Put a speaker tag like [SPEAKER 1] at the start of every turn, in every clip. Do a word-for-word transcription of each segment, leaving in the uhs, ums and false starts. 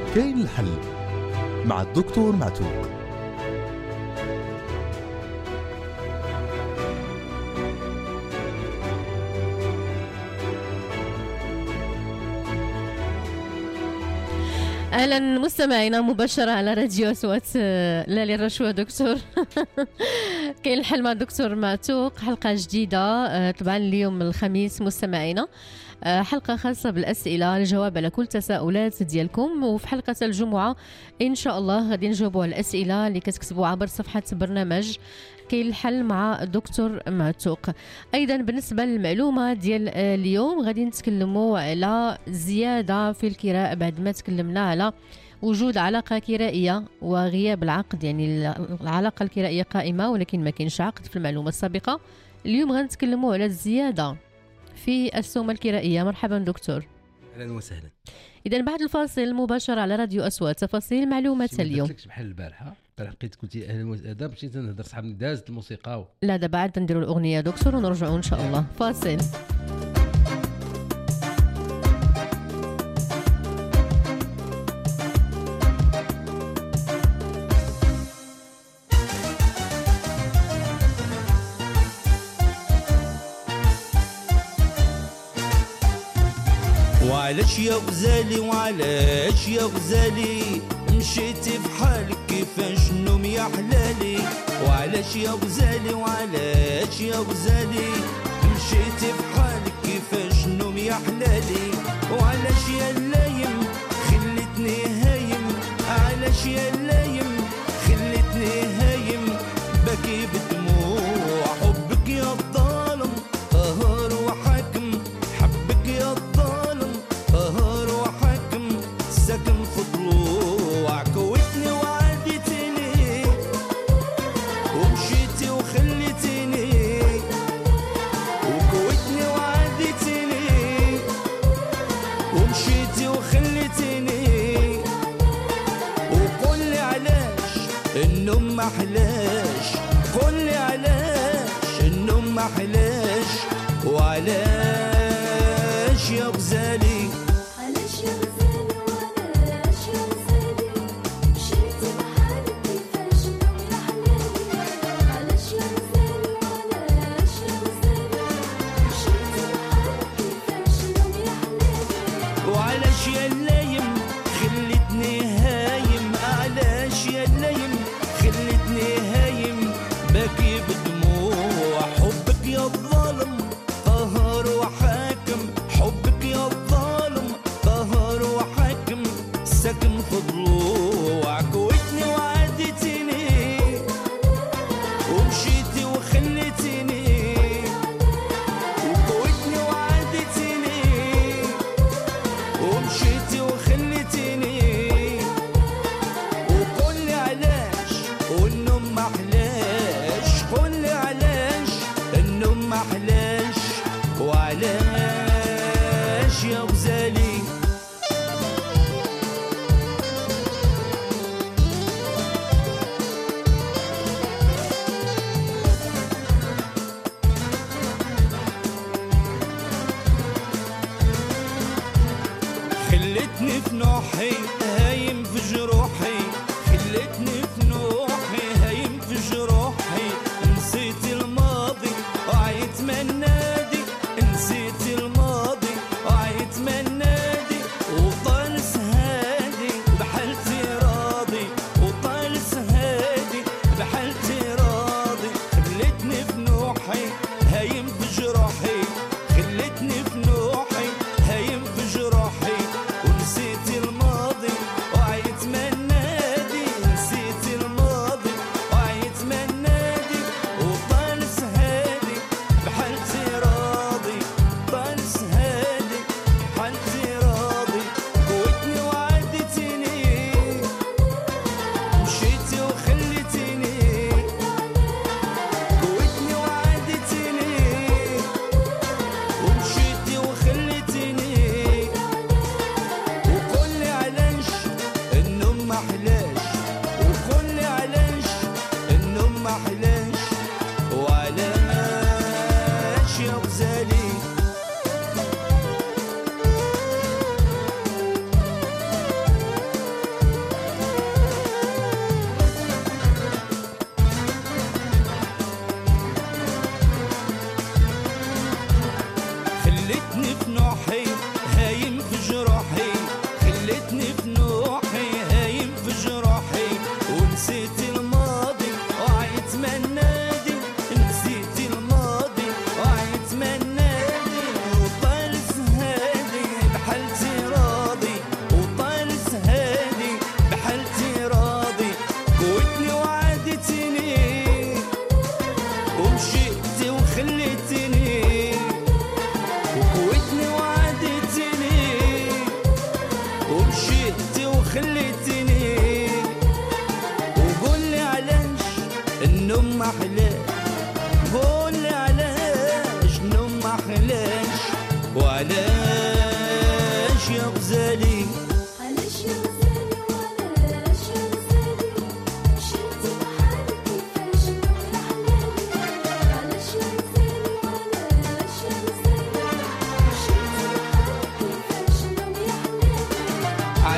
[SPEAKER 1] كاين الحل مع الدكتور معتوق.
[SPEAKER 2] اهلا مستمعينا مباشره على راديو اصوات لالي الرشوه دكتور. كاين الحل مع الدكتور معتوق، حلقه جديده طبعا اليوم الخميس مستمعينا، حلقه خاصه بالاسئله الجواب على كل تساؤلات ديالكم. وفي حلقه الجمعه ان شاء الله غادي نجاوبوا على الاسئله اللي كتكتبوا عبر صفحه برنامج كاين الحل مع الدكتور معتوق. ايضا بالنسبه للمعلومه ديال اليوم غادي نتكلموا على زياده في الكراء بعد ما تكلمنا على وجود علاقه كرائيه وغياب العقد، يعني العلاقه الكرائيه قائمه ولكن ما كاينش عقد في المعلومه السابقه. اليوم غنتكلموا على الزياده في السومه الكرائيه. مرحبا دكتور.
[SPEAKER 3] اهلا وسهلا.
[SPEAKER 2] اذا بعد الفاصل مباشره على راديو اصوات تفاصيل معلومات اليوم.
[SPEAKER 3] ما بحال البارحه البارحه لقيت قلتي اهلا وسهلا، مشيت نهضر صحابني دازت الموسيقى و...
[SPEAKER 2] لا دابا عاد نديروا الاغنيه دكتور ونرجعوا ان شاء الله. فاصل.
[SPEAKER 4] وعلاش يا غزالي وعلاش يا غزالي مشيتي في حالك كيفاش نوم يا حلالي؟ وعلاش يا غزالي وعلاش يا غزالي مشيتي في حالك كيفاش نوم يا حلالي؟ وعلاش يا اللايم خلتني هايم؟ علاش يا اللايم خلتني هايم باكي بدموع حبك يا الظالم قهر وحاكم؟ حبك يا الظالم قهر وحاكم ساكن في ضلوع كويتني وعاديتني ومشيتي وخليتيني وكويتني وعاديتني ومشيتي وخليتيني وقول لي علاش النوم ما حلاش؟ قول لي علاش النوم ما حلاش؟ وعلاش يا غزالي
[SPEAKER 5] علاش يا غزالي وعلاش يا غزالي مشيتي بحالك كيفاش النوم يا حلالي؟ علاش يا غزالي وعلاش يا غزالي مشيتي بحالك كيفاش النوم يا حلالي؟
[SPEAKER 4] وعلاش يا اللايم خلتني هايم؟ علاش يا اللايم خلتني هايم باكي بدموع حبك يا الظالم قهر وحاكم؟ حبك يا الظالم قهر وحاكم ساكن في ضلوع كويتني وعاديتيني ومشيتي وخليتيني وكويتني وعاديتيني ومشيتي وخليتيني وقول لي علاش والنوم ما حلاش؟ قول لي علاش النوم ما حلاش؟ وعلاش يا غزالي خلتني في نوحي هايم في جروحي، خلتني في نوحي هايم في جروحي، نسيت الماضي وعيت من نادي، نسيت الماضي وعيت من نادي وطال سهادي بحالتي راضي، وطال سهادي بحالتي راضي. خلتني في نوحي هايم في جروحي، خلتني في نوحي هايم في جروحي ونسيت الماضي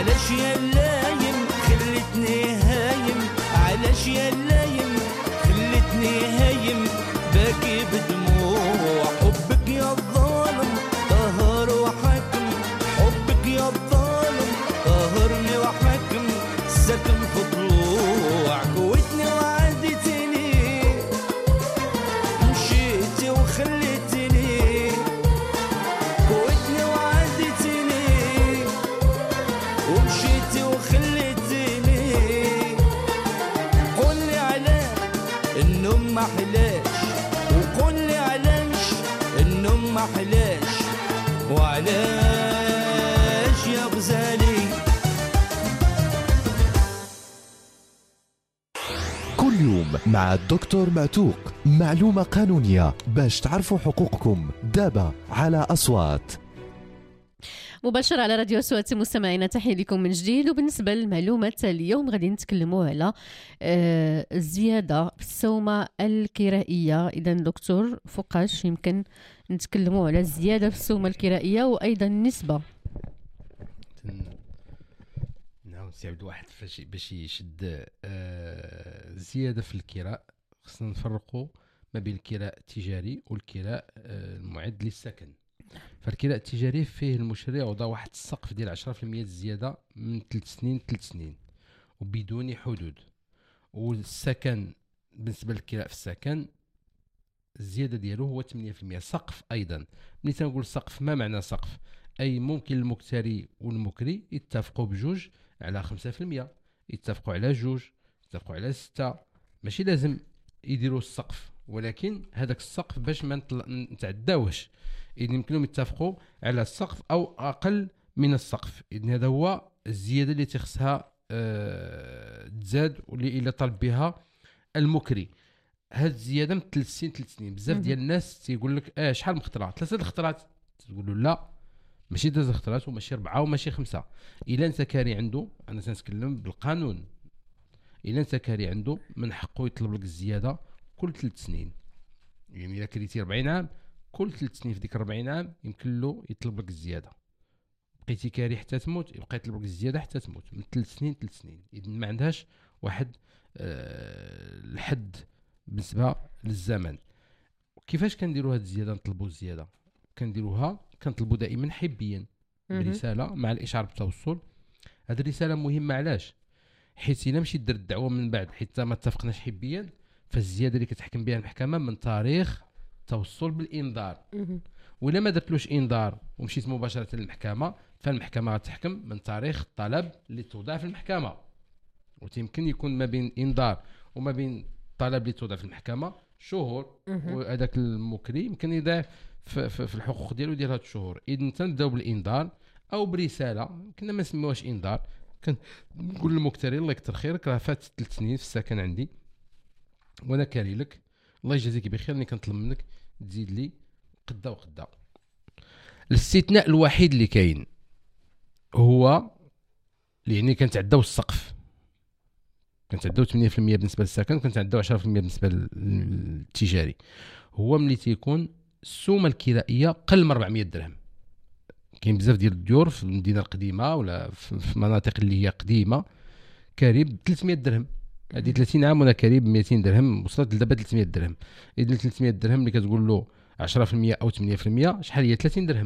[SPEAKER 4] علاش يا لايم خلتني هايم علاش يا لايم خلتني هايم باكي بدموع حبك يا الظالم قهر وحكم حبك يا الظالم قهرني وحكم سكن في ضلوع قوتني وعدتني مشيتي وخليتني قوتني وعدتني ومشيتي وخليتني قول لي علاش النوم ما حلاش وقول لي علاش النوم ما حلاش وعلاش يا غزالي.
[SPEAKER 1] كل يوم مع الدكتور معتوق معلومة قانونية باش تعرفوا حقوقكم دابا على أصوات
[SPEAKER 2] مباشرة على راديو أصوات. مستمعينا تحية لكم من جديد. وبالنسبة للمعلومة اليوم غادي نتكلموا على آه الزيادة في السومة الكرائية. إذا دكتور فوقاش يمكن نتكلموا على الزيادة في السومة الكرائية وأيضا النسبة؟
[SPEAKER 3] نعاود سي عبد الواحد فاش باش يشد آه زيادة في الكراء خصنا نفرقوا ما بين الكراء التجاري والكراء آه المعد للسكن. فالكراء التجاري فيه المشرع وضع واحد السقف ديال عشرة في المية الزيادة من ثلاث سنين ثلاث سنين وبدون حدود. والسكن بالنسبة للكراء في السكن الزيادة ديالو هو ثمانية في المية سقف. أيضا ملي تنقول سقف ما معنى سقف؟ أي ممكن المكتري والمكري يتفقوا بجوج على خمسة في المية، يتفقوا على جوج، يتفقوا على ستة، ماشي لازم يديروا السقف، ولكن هذاك السقف باش ما نتعداوش إذن يمكنهم يتفقوا على السقف أو أقل من السقف. إذن هذا هو الزيادة اللي تخصها أه تزاد واللي إلا طلب بها المكري. هاد الزيادة من ثلاث سنين ثلاث سنين بزاف ديال الناس تيقول لك اه شحال مخترعات؟ ثلاثة الخطرات. تقول له لا ماشي ثلاثة الخطرات وماشي أربعة وماشي خمسة. إلا أنت كاري عنده، أنا تنتكلم بالقانون، إلا أنت كاري عنده من حقه يطلب لك الزيادة كل ثلاث سنين. يعني إلا كريتي أربعين عام كل ثلاث سنين في ديك أربعين عام يمكن له يطلب لك الزيادة. بقيتي كاري حتى تموت يبقى يطلب لك الزيادة حتى تموت من ثلاث سنين ثلاث سنين. إذن ما عندهاش واحد أه الحد بالنسبة للزمن. كيفاش كنديروا هاد الزيادة؟ نطلبوا الزيادة كنديروها كنطلبوا دائما حبيا برسالة مع الإشعار بالتوصل. هاد الرسالة مهمة علاش؟ حيت إلا مشيت درت الدعوة من بعد حيت ما اتفقناش حبيا فالزيادة اللي كتحكم بها المحكمة من تاريخ توصل بالإنذار. ولا ما درتلوش إنذار ومشيت مباشرة للمحكمة فالمحكمة غتحكم من تاريخ الطلب اللي توضع في المحكمة. وتيمكن يكون ما بين إنذار وما بين الطلب اللي توضع في المحكمة شهور، وهذاك المكري يمكن يضيع في, في, في الحقوق ديالو ديال هاد الشهور. إذن تنبداو بالإنذار أو برسالة كنا ما نسميوهاش إنذار. كنقول للمكتري الله يكثر خيرك راه فات ثلاث سنين في السكن عندي وانا كاري لك، الله يجازيك بخير، اني كنطلب منك تزيد لي قدا وقدا. الاستثناء الوحيد اللي كاين هو يعني كنتعداو السقف، كنتعداو ثمانية في المية بالنسبه للسكن، كنتعداو عشرة في المية بالنسبه للتجاري. هو ملي تيكون السومه الكرائيه قل من أربعمية درهم. كاين بزاف ديال الديور في المدينه القديمه ولا في مناطق اللي هي قديمه كاري ب ثلاثمية درهم. هذه ثلاثين عام وانا كاري ب مئتين درهم، وصلت لدابا ثلاثمية درهم. اذا ثلاثمية درهم اللي كتقول له عشرة في المية او ثمانية في المية شحال هي؟ ثلاثين درهم.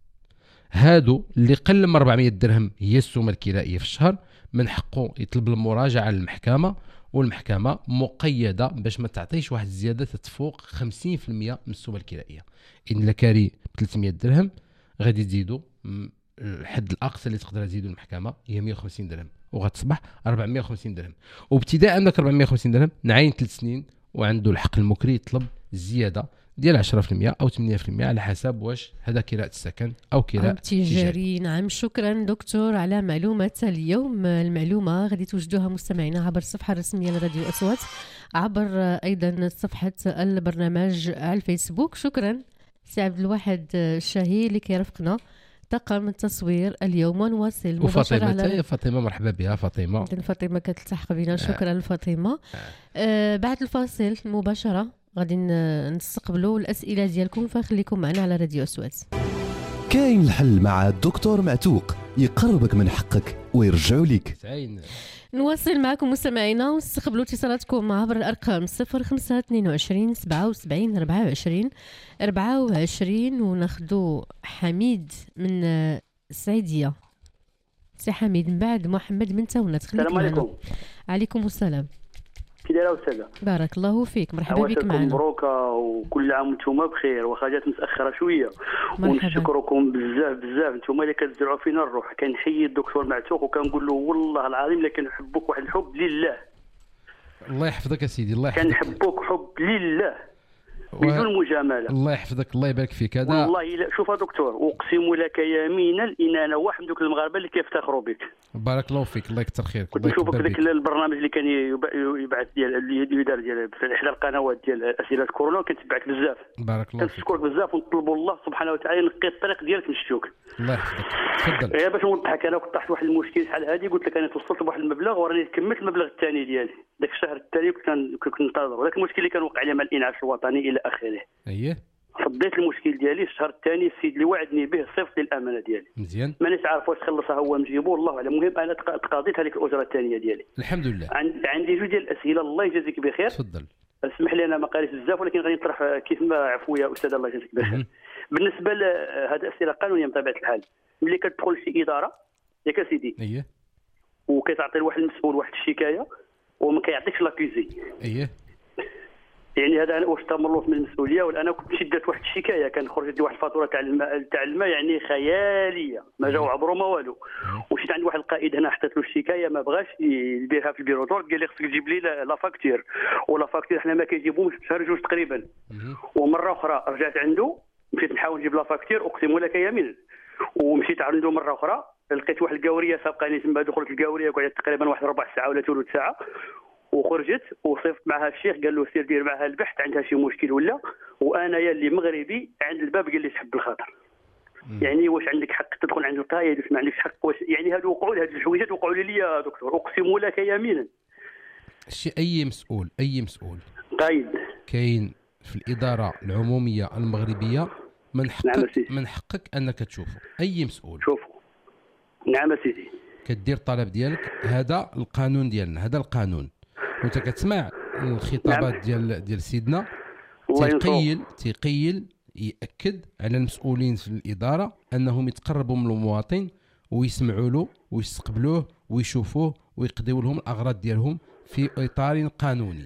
[SPEAKER 3] هادو اللي قل من أربعمية درهم هي السومه الكرائيه في الشهر، من حقه يطلب المراجعه للمحكمه، والمحكمه مقيده باش ما تعطيش واحد الزياده تتفوق خمسين في المية من السومه الكرائيه. ان لا كاري ب ثلاثمية درهم غادي تزيدوا الحد الاقصى اللي تقدر تزيدوا المحكمه هي مئة وخمسين درهم، وغتصبح أربعمية وخمسين درهم. وابتداء من أربعمية وخمسين درهم نعين ثلاث سنين، وعنده الحق المكري يطلب الزياده ديال عشرة في المية او ثمانية في المية على حسب واش هذا كراءة السكن او كراءة
[SPEAKER 2] تجاري. نعم، شكرا دكتور على معلومة اليوم. المعلومة غادي توجدوها مستمعينا عبر الصفحة الرسمية لراديو أصوات، عبر أيضا صفحة البرنامج على الفيسبوك. شكرا سي عبد الواحد الشاهي اللي كيرافقنا طاقم التصوير اليوم، ونواصل مباشرة على
[SPEAKER 3] فاطمة. مرحبا بها فاطمة.
[SPEAKER 2] فاطمة كتلتحق بنا، شكرا لفاطمة. آه بعد الفاصل مباشرة غادي نستقبلوا الأسئلة ديالكم، فخليكم معنا على راديو أصوات.
[SPEAKER 1] كاين الحل مع الدكتور معتوق يقربك من حقك ويرجعوا لك.
[SPEAKER 3] سعيد.
[SPEAKER 2] نواصل معكم مستمعينا واستقبلوا اتصالاتكم عبر الارقام صفر خمسة اثنين وعشرين سبعة وسبعين أربعة وعشرين أربعة وعشرين وناخذوا حميد من السعيديه. سي حميد من بعد محمد من تاونات.
[SPEAKER 6] السلام عليكم.
[SPEAKER 2] عليكم السلام.
[SPEAKER 6] كي دايره استاذه؟
[SPEAKER 2] بارك الله فيك، مرحبا بك معنا.
[SPEAKER 6] مبروك وكل عام وانتم بخير، واخا جات متاخره شويه. ونشكركم بزاف بزاف، انتم اللي كتزرعوا فينا الروح. كنحيي الدكتور معتوق وكنقول له والله العظيم الا كنحبك واحد الحب لله.
[SPEAKER 3] الله يحفظك يا سيدي. الله يحفظك.
[SPEAKER 6] كنحبك حب لله بدون مجامله.
[SPEAKER 3] الله يحفظك. الله يبارك فيك. هذا
[SPEAKER 6] والله لا. شوف يا دكتور، اقسم لك يمينا ان انا واحد من دوك المغاربه اللي كيفتخروا بك.
[SPEAKER 3] بارك الله فيك. الله يكثر خيرك.
[SPEAKER 6] كنت نشوفك في ذاك البرنامج اللي كان يبعث ديال اللي يدار ديال في احدى القنوات ديال اسئله كورونا، كنتبعك بزاف.
[SPEAKER 3] بارك الله فيك.
[SPEAKER 6] كنشكرك بزاف ونطلبوا الله سبحانه وتعالى ينقي الطريق ديالك نشتوك.
[SPEAKER 3] الله يحفظك. تفضل.
[SPEAKER 6] غير باش نوضحك، انا كنت طاحت واحد المشكل شحال هادي، قلت لك انا توصلت لواحد المبلغ وراني كملت المبلغ الثاني ديالي داك الشهر التالي. كنت كنت ننتظر ذاك المشكل اللي كان وقع لي مع الانعاش الوطني الى اخره.
[SPEAKER 3] اييه.
[SPEAKER 6] فضيت المشكل ديالي الشهر الثاني، السيد اللي وعدني به صيفط لي الامانه ديالي.
[SPEAKER 3] مزيان.
[SPEAKER 6] مانيش عارف واش خلصها هو نجيبو والله اعلم. المهم انا تقاضيت هذيك الاجره الثانيه ديالي
[SPEAKER 3] الحمد لله.
[SPEAKER 6] عندي جوج ديال الاسئله، الله يجازيك بخير.
[SPEAKER 3] تفضل.
[SPEAKER 6] اسمح لي انا ما قاريش بزاف، ولكن غادي نطرح كيف ما عفو يا استاذ الله يجازيك بخير. بالنسبه لهذه اسئله قانونيه بطبيعه الحال، ملي كتدخل شي اداره ياك سيدي،
[SPEAKER 3] اييه،
[SPEAKER 6] وكتعطي لواحد المسؤول واحد الشكايه وما كيعطيكش لاكوزي،
[SPEAKER 3] اييه،
[SPEAKER 6] يعني هذا واش تمرط من المسؤوليه. ولا انا كنت شدت واحد الشكايه، كان خرجت لي واحد الفاتوره تاع الماء تاع الماء يعني خياليه، ما جاو عبروا ما والو. ومشيت عند واحد القائد هنا حطيت له الشكايه، ما بغاش يديرها في البيرو دور، قال لي خصك تجيب لي لا فاكتور، ولا فاكتور حنا ما كيجيبوش شهر جوج تقريبا. ومره اخرى رجعت عنده، مشيت نحاول نجيب لا فاكتور، اقسم لك يمين، ومشيت عنده مره اخرى لقيت واحد القاوريه سابقاني تما، دخلت القاوريه قعدت تقريبا واحد ربع ساعه ولا ثلث ساعه، وخرجت وصيفط معها الشيخ قال له سير دير معها البحث عندها شي مشكل ولا، وانا يا اللي مغربي عند الباب قال لي سحب الخاطر. يعني واش عندك حق تدخل عند القايد واش ما عندكش حق؟ واش يعني هادو وقعوا لي هاد الحويجات وقعوا لي يا دكتور، اقسم لك يمينا.
[SPEAKER 3] شي اي مسؤول اي مسؤول
[SPEAKER 6] قايد
[SPEAKER 3] كاين في الاداره العموميه المغربيه من حقك نعم من حقك انك تشوفه. اي مسؤول
[SPEAKER 6] شوفوا. نعم سيدي.
[SPEAKER 3] كدير الطلب ديالك، هذا القانون ديالنا، هذا القانون. وانت كتسمع الخطابات نعم. ديال ديال سيدنا تيقيل تيقيل ياكد على المسؤولين في الاداره انهم يتقربوا من المواطن ويسمعوا له ويستقبلوه ويشوفوه ويقضيوا لهم الاغراض ديالهم في اطار قانوني.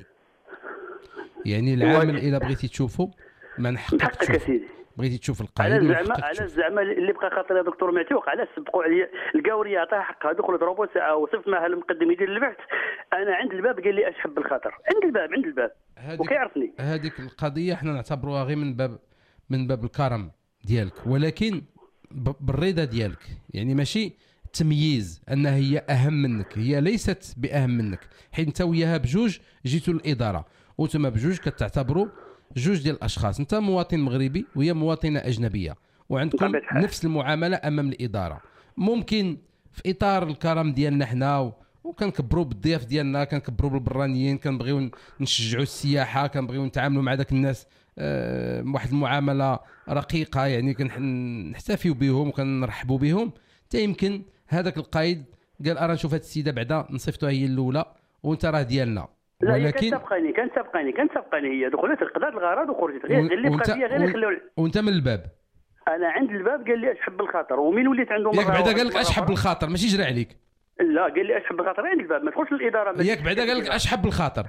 [SPEAKER 3] يعني العامل الا بغيتي تشوفه من حقك تشوفه. بغيتي تشوف القائد
[SPEAKER 6] على الزعماء على الزعماء اللي بقى خاطر يا دكتور معتوق، علاش سبقوا عليا القاوريه عطاها حقها، دخلت ربع ساعه وصفت معها المقدم يدير البحث، انا عند الباب قال لي اشحب بالخاطر، عند الباب عند الباب وكيعرفني.
[SPEAKER 3] هذيك القضيه حنا نعتبروها غير من باب من باب الكرم ديالك، ولكن بالرضا ديالك، يعني ماشي تمييز انها هي اهم منك، هي ليست باهم منك، حيت انت وياها بجوج جيتوا للاداره وانتم بجوج كتعتبروا جوج ديال الاشخاص، انت مواطن مغربي وهي مواطنه اجنبيه، وعندكم نفس المعامله امام الاداره. ممكن في اطار الكرم ديالنا حنا وكنكبروا بالضياف ديالنا، كنكبروا بالبرانيين، كنبغيو نشجعوا السياحه، كنبغيو نتعاملوا مع داك الناس أه واحد المعامله رقيقه، يعني كنحتفيو بهم وكنرحبوا بهم. حتى يمكن هذاك القائد قال ارا نشوف هذه السيده بعدا نصيفطوها هي الاولى وانت راه ديالنا.
[SPEAKER 6] لا ولكن كانت سابقاني كانت سابقاني كانت سابقاني هي دخلت قضات الغرض وخرجت، غير اللي بقى فيا غير يخليو.
[SPEAKER 3] وانت من الباب؟
[SPEAKER 6] انا عند الباب قال لي اشحب بالخاطر، ومين وليت عنده مره
[SPEAKER 3] ياك بعدا قال لك اشحب بالخاطر ماشي جرى عليك؟
[SPEAKER 6] لا قال لي اشحب بالخاطر عند الباب، ما تدخلش للاداره.
[SPEAKER 3] ياك بعدا قال لك اشحب بالخاطر؟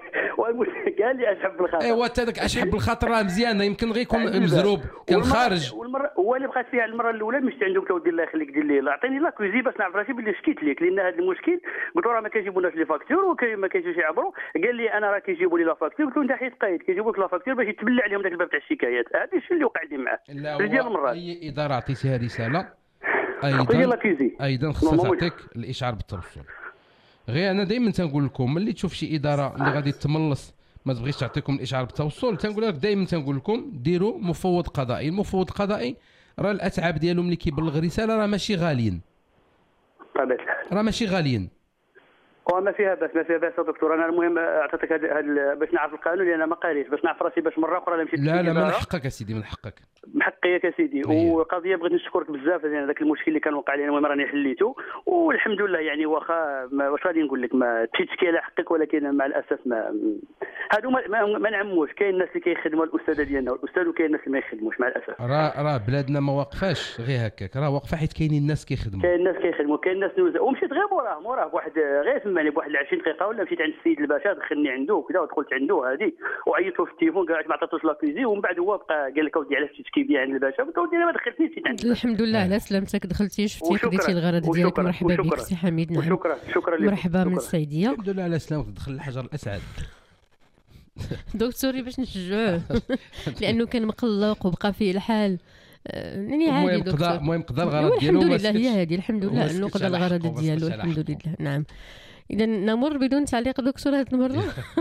[SPEAKER 6] قال لي اشحب بالخاطر.
[SPEAKER 3] ايوا حتى داك اشحب بالخاطر راه مزيانه، يمكن غير يكون مزروب كان خارج.
[SPEAKER 6] والمره هو اللي بقات فيها المره الاولى مشيت عندك ودي الله يخليك دير لي عطيني لا كوزي باش نعرف راسي بلي شكيت ليك، لان هذا المشكل قلت له راه ما كيجيبوناش لي فاكتور وما كيجيوش يعبروا. قال لي انا راه كيجيبوا لي لا فاكتور، قلت له انت حيت قايد كيجيبوا لك لا فاكتور باش يتبلع عليهم داك الباب تاع الشكايات. هذا الشيء اللي وقع لي معاه ديال المرات.
[SPEAKER 3] اي اداره عطيتيها رساله
[SPEAKER 6] ايضا
[SPEAKER 3] ايضا خصها تعطيك الاشعار بالتوصل. غير انا دائما تنقول لكم ملي تشوف شي اداره اللي غادي تملص ما تبغيش تعطيكم الاشعار بالتوصل، تنقول لك دائما تنقول لكم ديروا مفوض قضائي. المفوض القضائي راه الاتعاب ديالهم اللي كيبلغ رساله راه ماشي غاليين، راه ماشي غاليين.
[SPEAKER 6] وما فيها باس ما فيها باس يا دكتور. انا المهم اعطيتك هاد هاد- باش نعرف القانون لان ما قاريش، باش نعرف راسي باش مره اخرى لا مشيت
[SPEAKER 3] لا لا من
[SPEAKER 6] للإدارة.
[SPEAKER 3] حقك يا سيدي، من حقك.
[SPEAKER 6] محقيك يا سيدي.
[SPEAKER 3] أيه.
[SPEAKER 6] وقضيه بغيت نشكرك بزاف لان هذاك المشكل اللي كان وقع لي المهم راني حليته والحمد لله. يعني واخا ما- واش غادي نقول لك ما تشتكي على حقك، ولكن مع الاسف ما هادو ما, ما, ما نعموش. كاين الناس اللي كيخدموا الاستاذه ديالنا والاستاذ، وكاين الناس اللي ما يخدموش مع الاسف.
[SPEAKER 3] راه راه بلادنا ما واقفاش غير هكاك، راه واقفه حيت كاينين الناس كيخدموا.
[SPEAKER 6] كاين الناس كيخدموا، كاين الناس نوزع. ومشيت غير موراه موراه بواحد غير سمعني بواحد عشرين دقيقه ولا مشيت عند السيد الباشا دخلني عنده وكذا ودخلت عنده هادي وعيطت له في التليفون قال ما عطاتوش لاكوزي، ومن بعد هو بقى قال لك اودي علاش تشكي بيا عند الباشا؟ قلت له اودي انا ما دخلتنيش مشيت عند الباشا.
[SPEAKER 2] الحمد لله على سلامتك، دخلتي شفتي
[SPEAKER 6] وشكراً.
[SPEAKER 2] خديتي الغرض ديالك.
[SPEAKER 6] وشكراً.
[SPEAKER 2] مرحبا بك
[SPEAKER 6] وشكراً.
[SPEAKER 2] سي حميد. نعم
[SPEAKER 6] وشكرا شكرا لك.
[SPEAKER 2] مرحبا من
[SPEAKER 6] شكراً.
[SPEAKER 2] السعيديه.
[SPEAKER 3] الحمد لله على سلامتك، دخل الحجر الاسعد.
[SPEAKER 2] دكتوري باش نشجعوه لانه كان مقلق وبقى فيه الحال. آه، يعني عادي
[SPEAKER 3] المهم
[SPEAKER 2] دكتور.
[SPEAKER 3] قضى المهم قضى الغرض ديالو.
[SPEAKER 2] الحمد
[SPEAKER 3] وما
[SPEAKER 2] لله،
[SPEAKER 3] سكتش.
[SPEAKER 2] هي هذه الحمد
[SPEAKER 3] وما
[SPEAKER 2] لله انه
[SPEAKER 3] سكتش
[SPEAKER 2] قضى
[SPEAKER 3] على
[SPEAKER 2] الغرض
[SPEAKER 3] حقه، ما
[SPEAKER 2] ديالو
[SPEAKER 3] سكتش على
[SPEAKER 2] الحمد
[SPEAKER 3] حقه.
[SPEAKER 2] لله. نعم اذا نمر بدون تعليق دكتور هذه المره.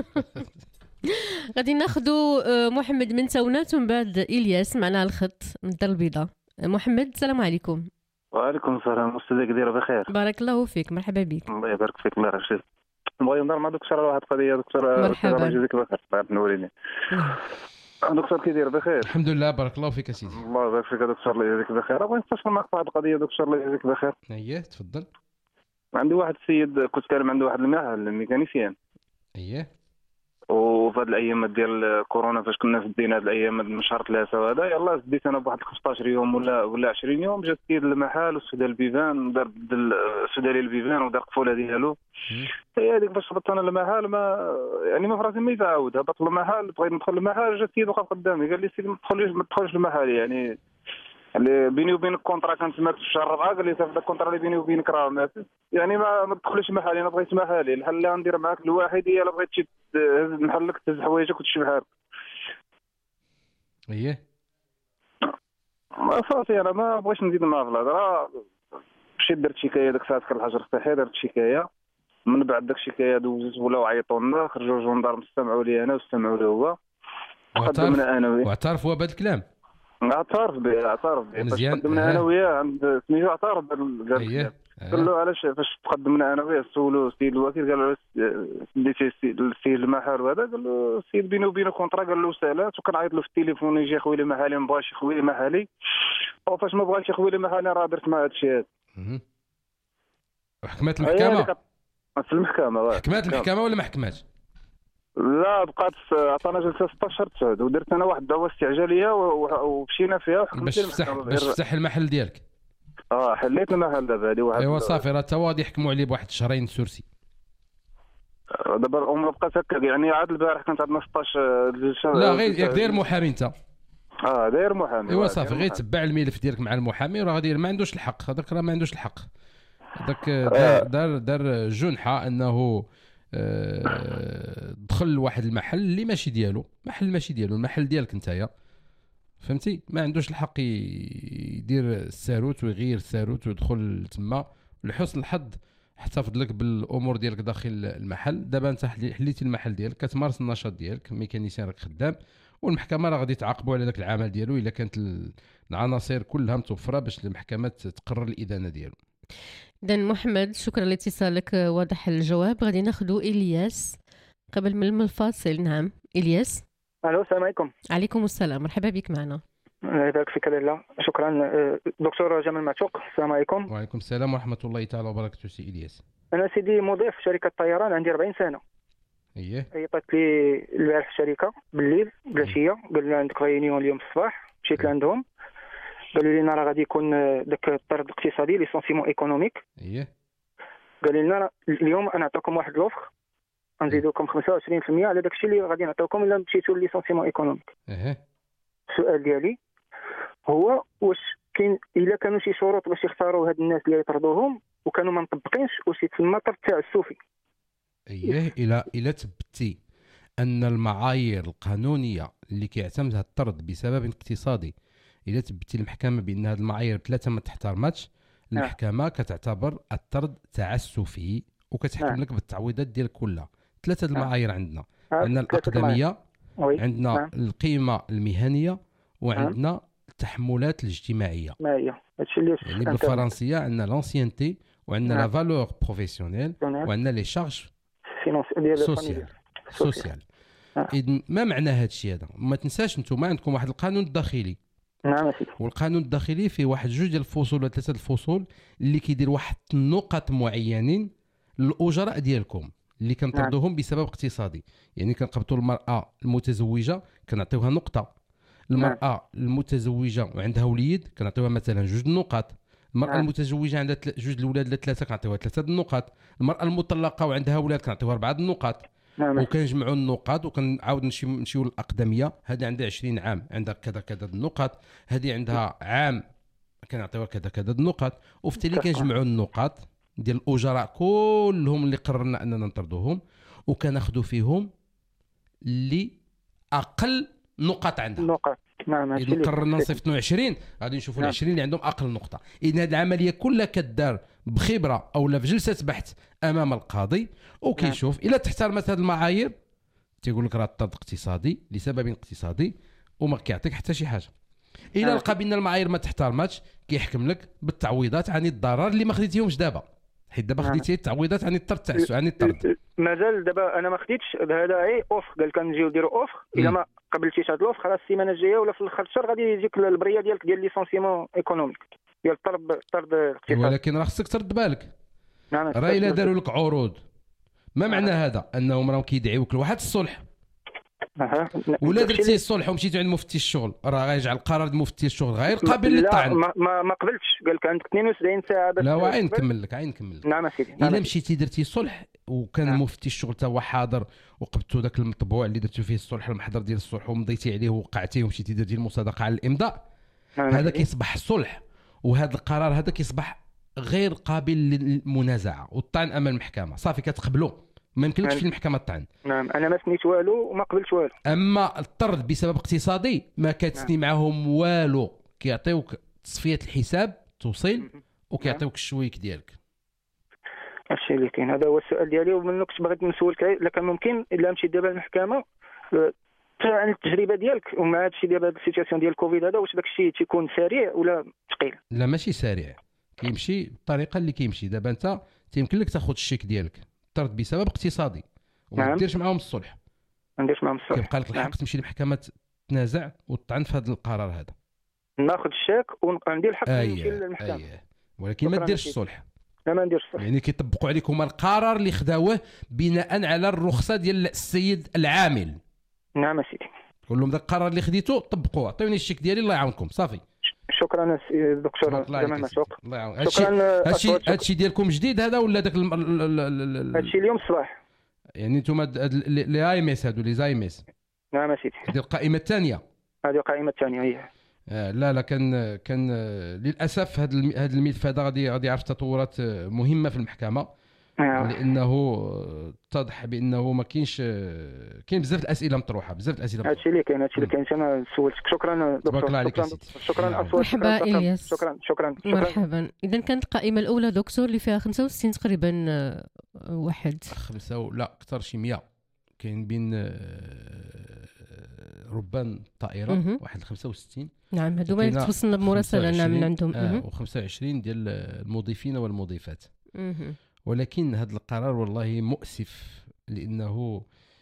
[SPEAKER 2] غادي ناخذوا آه، محمد من تونات ومن بعد الياس معنا على الخط من الدار البيضاء. آه، محمد السلام عليكم.
[SPEAKER 7] وعليكم السلام. أستاذ كدير بخير؟
[SPEAKER 2] بارك الله فيك، مرحبا بك.
[SPEAKER 7] الله يبارك فيك. الله يرشد. نبغي نهضر مع دكتور على واحد القضيه. دكتور
[SPEAKER 2] مرحبا.
[SPEAKER 7] الله يجزيك بخير. الله ينوريني. دكتور كيدير بخير؟
[SPEAKER 3] الحمد لله بارك الله فيك يا سيدي.
[SPEAKER 7] الله يبارك فيك دكتور. الله يجزيك بخير. بغيت نستفسر معك في واحد القضيه دكتور. الله يجزيك بخير.
[SPEAKER 3] اييه تفضل.
[SPEAKER 7] عندي واحد السيد كنت كلم عنده واحد المحل ميكانيسيان،
[SPEAKER 3] اييه
[SPEAKER 7] وفي هاد الايام ديال كورونا فاش كنا سدين هاد الايام من شهر ثلاثه وهذا يلاه سديت انا بواحد خمسطاش يوم ولا ولا عشرين يوم. جا السيد المحل وسد البيبان ودار سد لي البيبان ودار القفوله ديالو. هي هذيك فاش هبطت انا المحل ما يعني ما فراسي ما يتعاود. هبط المحل بغيت ندخل المحل جا السيد وقف قدامي قال لي سيدي ما تدخليش ما تدخلش المحل. يعني اللي بيني وبينك كونطرا كانت تمات في الشهر الرابع. قال لي صافي الكونطرا اللي بيني وبينك راه مات. يعني ما ما تدخلش محلي. انا بغيت محلي. الحل اللي غندير معاك الواحد هي الا بغيت تشي تهز محلك تهز حوايجك وتمشي بحالك.
[SPEAKER 3] اييه
[SPEAKER 7] ما صافي انا ما بغيتش نزيد معاه في الهضره. مشيت درت شكايه ديك الساعه في الحجر الصحي. درت شكايه من بعد داك الشكايه دوزت ولاو عيطوا لنا. خرجوا الجندارم استمعوا لي انا واستمعوا له هو. قدمنا انا وياه.
[SPEAKER 3] واعترف هو بهذا الكلام.
[SPEAKER 7] اعترف به اعترف به. فاش
[SPEAKER 3] مزيان.
[SPEAKER 7] قدمنا انا
[SPEAKER 3] آه.
[SPEAKER 7] وياه عند سميتو اعترف قال
[SPEAKER 3] اييه
[SPEAKER 7] قال له علاش فاش تقدمنا انا وياه سولو السيد الوكيل قال له سديتي السيد المحل وهذا. قال له السيد بيني وبينه كونطرا. قال له سالات وكنعيط له في التليفون يجي يخوي لي محلي ما بغاش يخوي لي محلي. وفاش ما بغاش يخوي لي محلي راه درت معاه هذا الشيء هذا.
[SPEAKER 3] مهم. وحكمات المحكمه.
[SPEAKER 7] في المحكمه واه.
[SPEAKER 3] حكمات المحكمه ولا ما حكماتش؟
[SPEAKER 7] لا بقات عطانا جلسه ستة عشر تسعود ودرت انا واحد الدعوه استعجاليه ومشينا فيها وحكمت
[SPEAKER 3] باش
[SPEAKER 7] لي
[SPEAKER 3] تفتح
[SPEAKER 7] المحكمة.
[SPEAKER 3] باش تفتح المحل ديالك.
[SPEAKER 7] اه حليت المحل دابا هذه واحد.
[SPEAKER 3] ايوا صافي راه تواضي يحكموا عليه بواحد شهرين سورسي.
[SPEAKER 7] دابا الامور بقات هكا. يعني عاد البارح كانت عندنا ستطاش جلسه.
[SPEAKER 3] لا غير ياك داير محامي انت.
[SPEAKER 7] اه داير محامي.
[SPEAKER 3] ايوا صافي غير تبع الملف ديالك مع المحامي وراه غادي ما عندوش الحق. هذاك راه ما عندوش الحق. هذاك دار دار دار جنحه انه آه، دخل لواحد المحل اللي ماشي ديالو. محل ماشي ديالو، المحل ديالك نتايا فهمتي. ما عندوش الحق يدير الساروت ويغير الساروت ويدخل تما. لحسن الحظ احتفظ لك بالامور ديالك داخل المحل. دابا انت حليتي المحل ديالك كتمارس النشاط ديالك ميكانيسيان راك خدام. والمحكمه راه غادي تعاقبوا على داك العمل ديالو الا كانت العناصر كلها متوفره باش المحكمه تقرر الادانه ديالو.
[SPEAKER 2] إذا محمد شكرا لاتصالك، واضح الجواب. غادي ناخذوا الياس قبل من الفاصل. نعم الياس.
[SPEAKER 8] الو السلام عليكم.
[SPEAKER 2] عليكم السلام، مرحبا بك معنا.
[SPEAKER 8] الله يبارك فيك لاله. شكرا. دكتور جمال معتوق السلام عليكم.
[SPEAKER 3] وعليكم السلام ورحمه الله تعالى وبركاته. سي الياس
[SPEAKER 8] انا سيدي مضيف في شركه طيران عندي أربعين سنه.
[SPEAKER 3] اييه
[SPEAKER 8] عيطت لي البارح في الشركه بالليل بالعشيه قال لي عندك ريونيون اليوم في الصباح. مشيت لعندهم قالوا لنا راه غادي يكون داك الطرد الاقتصادي ليسونسيمون ايكونوميك.
[SPEAKER 3] اييه
[SPEAKER 8] قال لنا اليوم انا نعطيكم واحد لوفر غنزيدو لكم خمسة وعشرين بالمئة على داكشي اللي غادي نعطيوكم الا مشيتوا لليسونسيمون ايكونوميك.
[SPEAKER 3] اها
[SPEAKER 8] السؤال ديالي هو واش كاين الا كانوا شي شروط باش يختاروا هاد الناس اللي يطردوهم وكانوا ما مطبقينش واش يتسمى طرد تعسفي؟
[SPEAKER 3] اييه الى الى تبتي ان المعايير القانونيه اللي كيعتمدها الطرد بسبب اقتصادي الا تبتي المحكمه بان هذه المعايير ثلاثه ما تحترماتش، المحكمه كتعتبر الطرد تعسفي وكتحكم لك بالتعويضات ديال كلها. ثلاثه المعايير عندنا. عندنا الاقدميه، عندنا القيمه المهنيه، وعندنا التحملات الاجتماعيه.
[SPEAKER 8] ما هي هادشي اللي
[SPEAKER 3] يعني بالفرنسيه عندنا لانسيانتي وعندنا
[SPEAKER 8] نعم.
[SPEAKER 3] لا فالور بروفيسيونيل وعندنا لي شارج
[SPEAKER 8] فينونس ديال
[SPEAKER 3] سوسيال
[SPEAKER 8] الفاميليا.
[SPEAKER 3] سوسيال.
[SPEAKER 8] آه.
[SPEAKER 3] إذن ما معنى هذا الشيء هذا؟ ما تنساش انتم عندكم واحد القانون الداخلي،
[SPEAKER 8] نعم سيدي.
[SPEAKER 3] والقانون الداخلي فيه واحد جوج ديال الفصول ولا ثلاثه الفصول اللي كيدير واحد النقط معينين للاجراء ديالكم اللي كنطردوهم بسبب اقتصادي. يعني كنقبطوا المراه المتزوجه كنعطيوها نقطه، المراه المتزوجه وعندها وليد كنعطيوها مثلا جوج النقاط، المراه
[SPEAKER 8] نعم.
[SPEAKER 3] المتزوجه عندها تل- جوج الاولاد ولا ثلاثه كنعطيوها ثلاثه النقاط، المراه المطلقه وعندها اولاد كنعطيوها اربعه النقاط.
[SPEAKER 8] نعم
[SPEAKER 3] وكنجمعوا النقاط وكنعاود نمشيو نمشيو للاقدميه. هذه عندها عشرين عام عندها كذا كذا النقاط، هذه عندها عام كنعطيوها كذا كذا النقاط، وفي التالي
[SPEAKER 8] متفق.
[SPEAKER 3] كنجمعوا النقاط ديال الاجراء كلهم اللي قررنا اننا نطردوهم وكناخذوا فيهم اللي اقل نقاط عندها.
[SPEAKER 8] نقاط. نعم هادشي
[SPEAKER 3] اذا
[SPEAKER 8] اللي
[SPEAKER 3] قررنا
[SPEAKER 8] كنت-
[SPEAKER 3] نصيفطوا عشرين غادي نشوفوا ال
[SPEAKER 8] نعم.
[SPEAKER 3] عشرين اللي عندهم اقل نقطه. اذا هذه العمليه كلها كدار بخبره او لا في جلسه بحث امام القاضي وكيشوف الا تحترمت هذه المعايير تيقول لك راه الطرد اقتصادي لسبب اقتصادي وما كيعطيك حتى شي حاجه. الا
[SPEAKER 8] نعم.
[SPEAKER 3] لقى بان المعايير ما تحترماتش كيحكم لك بالتعويضات عن الضرر اللي ما خديتيهمش دابا، حيت دابا
[SPEAKER 8] نعم.
[SPEAKER 3] خديتي التعويضات عن الطرد تاع عن الطرد.
[SPEAKER 8] مازال دابا انا ما خديتش هذا غير اوف، قال كنجيو نديروا اوف الا
[SPEAKER 3] مم.
[SPEAKER 8] ما قبلتيش هذا الاوف خلاص السيمانه الجايه ولا في الاخر الشهر غادي يجيك البريه ديالك ديال ليسونسيمون ايكونوميك ديال الطرد الطرد الاقتصادي.
[SPEAKER 3] ولكن راه خصك ترد بالك
[SPEAKER 8] نعم
[SPEAKER 3] راه الا داروا لك عروض ما معنى هذا انهم راهم كيدعيوك لواحد الصلح
[SPEAKER 8] أها.
[SPEAKER 3] ولا
[SPEAKER 8] داكشي
[SPEAKER 3] درتي الصلح ومشيتي عند مفتي الشغل راه غيجعل قرار مفتي الشغل غير
[SPEAKER 8] ما-
[SPEAKER 3] قابل
[SPEAKER 8] لا
[SPEAKER 3] للطعن.
[SPEAKER 8] ما, ما, ما قبلتش، قال لك عندك اثنين وسبعين ساعه باش
[SPEAKER 3] لا وعين
[SPEAKER 8] تقبل.
[SPEAKER 3] نكمل لك عين نكمل لك.
[SPEAKER 8] نعم سيدي.
[SPEAKER 3] الا
[SPEAKER 8] نعم
[SPEAKER 3] مشيتي درتي صلح وكان
[SPEAKER 8] نعم.
[SPEAKER 3] مفتي الشغل تا هو حاضر وقبضتوا ذاك المطبوع اللي درتو فيه الصلح المحضر ديال الصلح ومضيتي عليه ووقعتيه ومشيتي درتي المصادقه على الامضاء،
[SPEAKER 8] نعم
[SPEAKER 3] هذا
[SPEAKER 8] سيدي.
[SPEAKER 3] كيصبح صلح وهذا القرار هذا كيصبح غير قابل للمنازعه والطعن امام المحكمه. صافي كتقبلوا ما يمكنلكش
[SPEAKER 8] نعم.
[SPEAKER 3] في المحكمه الطعن.
[SPEAKER 8] نعم انا ما سنيت والو وما قبلتش والو.
[SPEAKER 3] اما الطرد بسبب اقتصادي ما كتسني معاهم والو، كيعطيوك تصفيه الحساب توصيل وكيعطيوك الشويك ديالك.
[SPEAKER 8] هادشي اللي كاين، هذا هو السؤال ديالي. ومنك كنت بغيت نسولك الا كان ممكن الا مشيت دابا للمحكمه أه، عن التجربه ديالك ومع هادشي دابا هاد السيتواسيون ديال كوفيد هذا، واش داكشي تيكون سريع ولا ثقيل؟
[SPEAKER 3] لا ماشي سريع، كيمشي بالطريقه اللي كيمشي. دابا انت تيمكن لك تاخذ الشيك ديالك طرد بسبب اقتصادي وما
[SPEAKER 8] نعم.
[SPEAKER 3] ديرش معاهم الصلح،
[SPEAKER 8] ما نديرش معاهم الصح.
[SPEAKER 3] كيبقى لك الحق
[SPEAKER 8] نعم.
[SPEAKER 3] تمشي للمحكمه تنازع وتطعن في هذا القرار هذا.
[SPEAKER 8] ناخذ الشاك ونبقى ندير الحق نمشي
[SPEAKER 3] اييه
[SPEAKER 8] للمحكمه.
[SPEAKER 3] اييه ولكن ما
[SPEAKER 8] شكراً
[SPEAKER 3] ديرش
[SPEAKER 8] سيدي.
[SPEAKER 3] الصلح.
[SPEAKER 8] لا ما نديرش الصح.
[SPEAKER 3] يعني كيطبقوا عليكم القرار اللي خداوه بناء على الرخصه ديال السيد العامل.
[SPEAKER 8] نعم سيدي.
[SPEAKER 3] قول لهم ذاك القرار اللي خديتو طبقوه، عطيوني الشيك ديالي الله يعاونكم. صافي
[SPEAKER 8] شكرا سي- دكتور
[SPEAKER 3] الله عليك
[SPEAKER 8] جمال
[SPEAKER 3] يا سيدي.
[SPEAKER 8] مسوق.
[SPEAKER 3] الله يعاون. هادشي
[SPEAKER 8] شكرا
[SPEAKER 3] هادشي
[SPEAKER 8] أسود، شكراً.
[SPEAKER 3] هادشي ديالكم جديد هذا ولا داك الم... ال- ال- ال- ال-
[SPEAKER 8] هادشي اليوم الصباح.
[SPEAKER 3] يعني نتوما د- هاد ال- لي اي ام اس هادو لي زاي ام اس
[SPEAKER 8] نعم سيدي.
[SPEAKER 3] ديال القائمه الثانيه.
[SPEAKER 8] هذه القائمه الثانيه هي.
[SPEAKER 3] آه لا لا كان كان آه، للاسف هذا الم- هذا الملف هذا غادي غادي يعرف تطورات آه، مهمه في المحكمه
[SPEAKER 8] آه.
[SPEAKER 3] لانه آه، اتضح بانه ما كاينش آه، كاين بزاف الاسئله مطروحه بزاف الاسئله مطروحه.
[SPEAKER 8] هادشي اللي كاين، هادشي اللي كاين. انا سولتك. شكرا دكتور.
[SPEAKER 3] تبارك الله عليك يا
[SPEAKER 8] شكرا
[SPEAKER 3] سيدي.
[SPEAKER 8] شكرا
[SPEAKER 3] نعم.
[SPEAKER 8] أسود.
[SPEAKER 2] مرحبا
[SPEAKER 8] شكراً.
[SPEAKER 2] إلياس.
[SPEAKER 8] شكرا شكرا شكرا.
[SPEAKER 2] مرحبا. اذا كانت القائمه الاولى دكتور اللي فيها خمسة وستين تقريبا آه، واحد
[SPEAKER 3] خمسة و... لا اكثر شي مية كاين بين آه، ربان الطائره
[SPEAKER 2] مهم.
[SPEAKER 3] واحد خمسة وستين
[SPEAKER 2] نعم هذوما اللي
[SPEAKER 3] كاينة
[SPEAKER 2] توصلنا بمراسله نعم من عندهم.
[SPEAKER 3] آه
[SPEAKER 2] مهم.
[SPEAKER 3] و25 ديال المضيفين والمضيفات.
[SPEAKER 2] مهم.
[SPEAKER 3] ولكن هذا القرار والله مؤسف لانه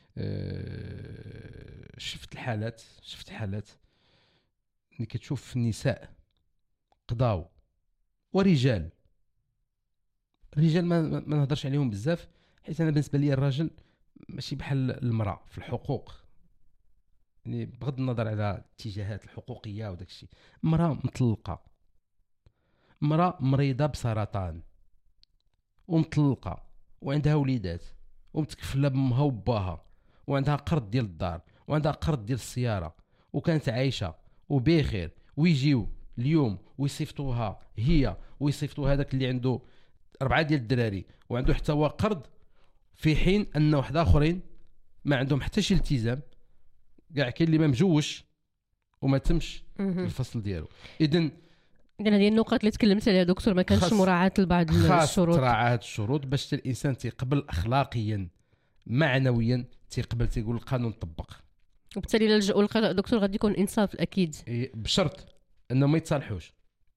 [SPEAKER 3] آه، شفت الحالات شفت حالات اللي كتشوف النساء قضاو ورجال الرجال ما, ما ما نهضرش عليهم بزاف حيت انا بالنسبه لي الراجل ماشي بحال المراه في الحقوق، يعني بغض النظر على الاتجاهات الحقوقيه وداك الشيء. مراه مطلقه، مراه مريضه بسرطان ومطلقه وعندها وليدات ومتكفله بامها وباها وعندها قرض ديال الدار وعندها قرض ديال السياره وكانت عايشه وبخير، ويجيو اليوم ويصيفطوها هي ويصيفطوا هذاك اللي عنده اربعه ديال الدراري وعنده حتى هو قرض، في حين ان واحد اخرين ما عندهم حتى شي التزام، كاع كاين اللي ما مجوش وما تمش
[SPEAKER 2] مهم.
[SPEAKER 3] الفصل ديالو. اذا
[SPEAKER 2] اذا هذه النقط اللي تكلمت عليها دكتور ما كانش
[SPEAKER 3] خاص-
[SPEAKER 2] مراعاه لبعض
[SPEAKER 3] خاص
[SPEAKER 2] الشروط.
[SPEAKER 3] تراعى هاد الشروط باش حتى الانسان تيقبل اخلاقيا معنويا، تيقبل تيقول القانون طبق.
[SPEAKER 2] وبالتالي لجأوا للقضاء دكتور غادي يكون انصاف اكيد.
[SPEAKER 3] إيه، بشرط انه ما يتصالحوش.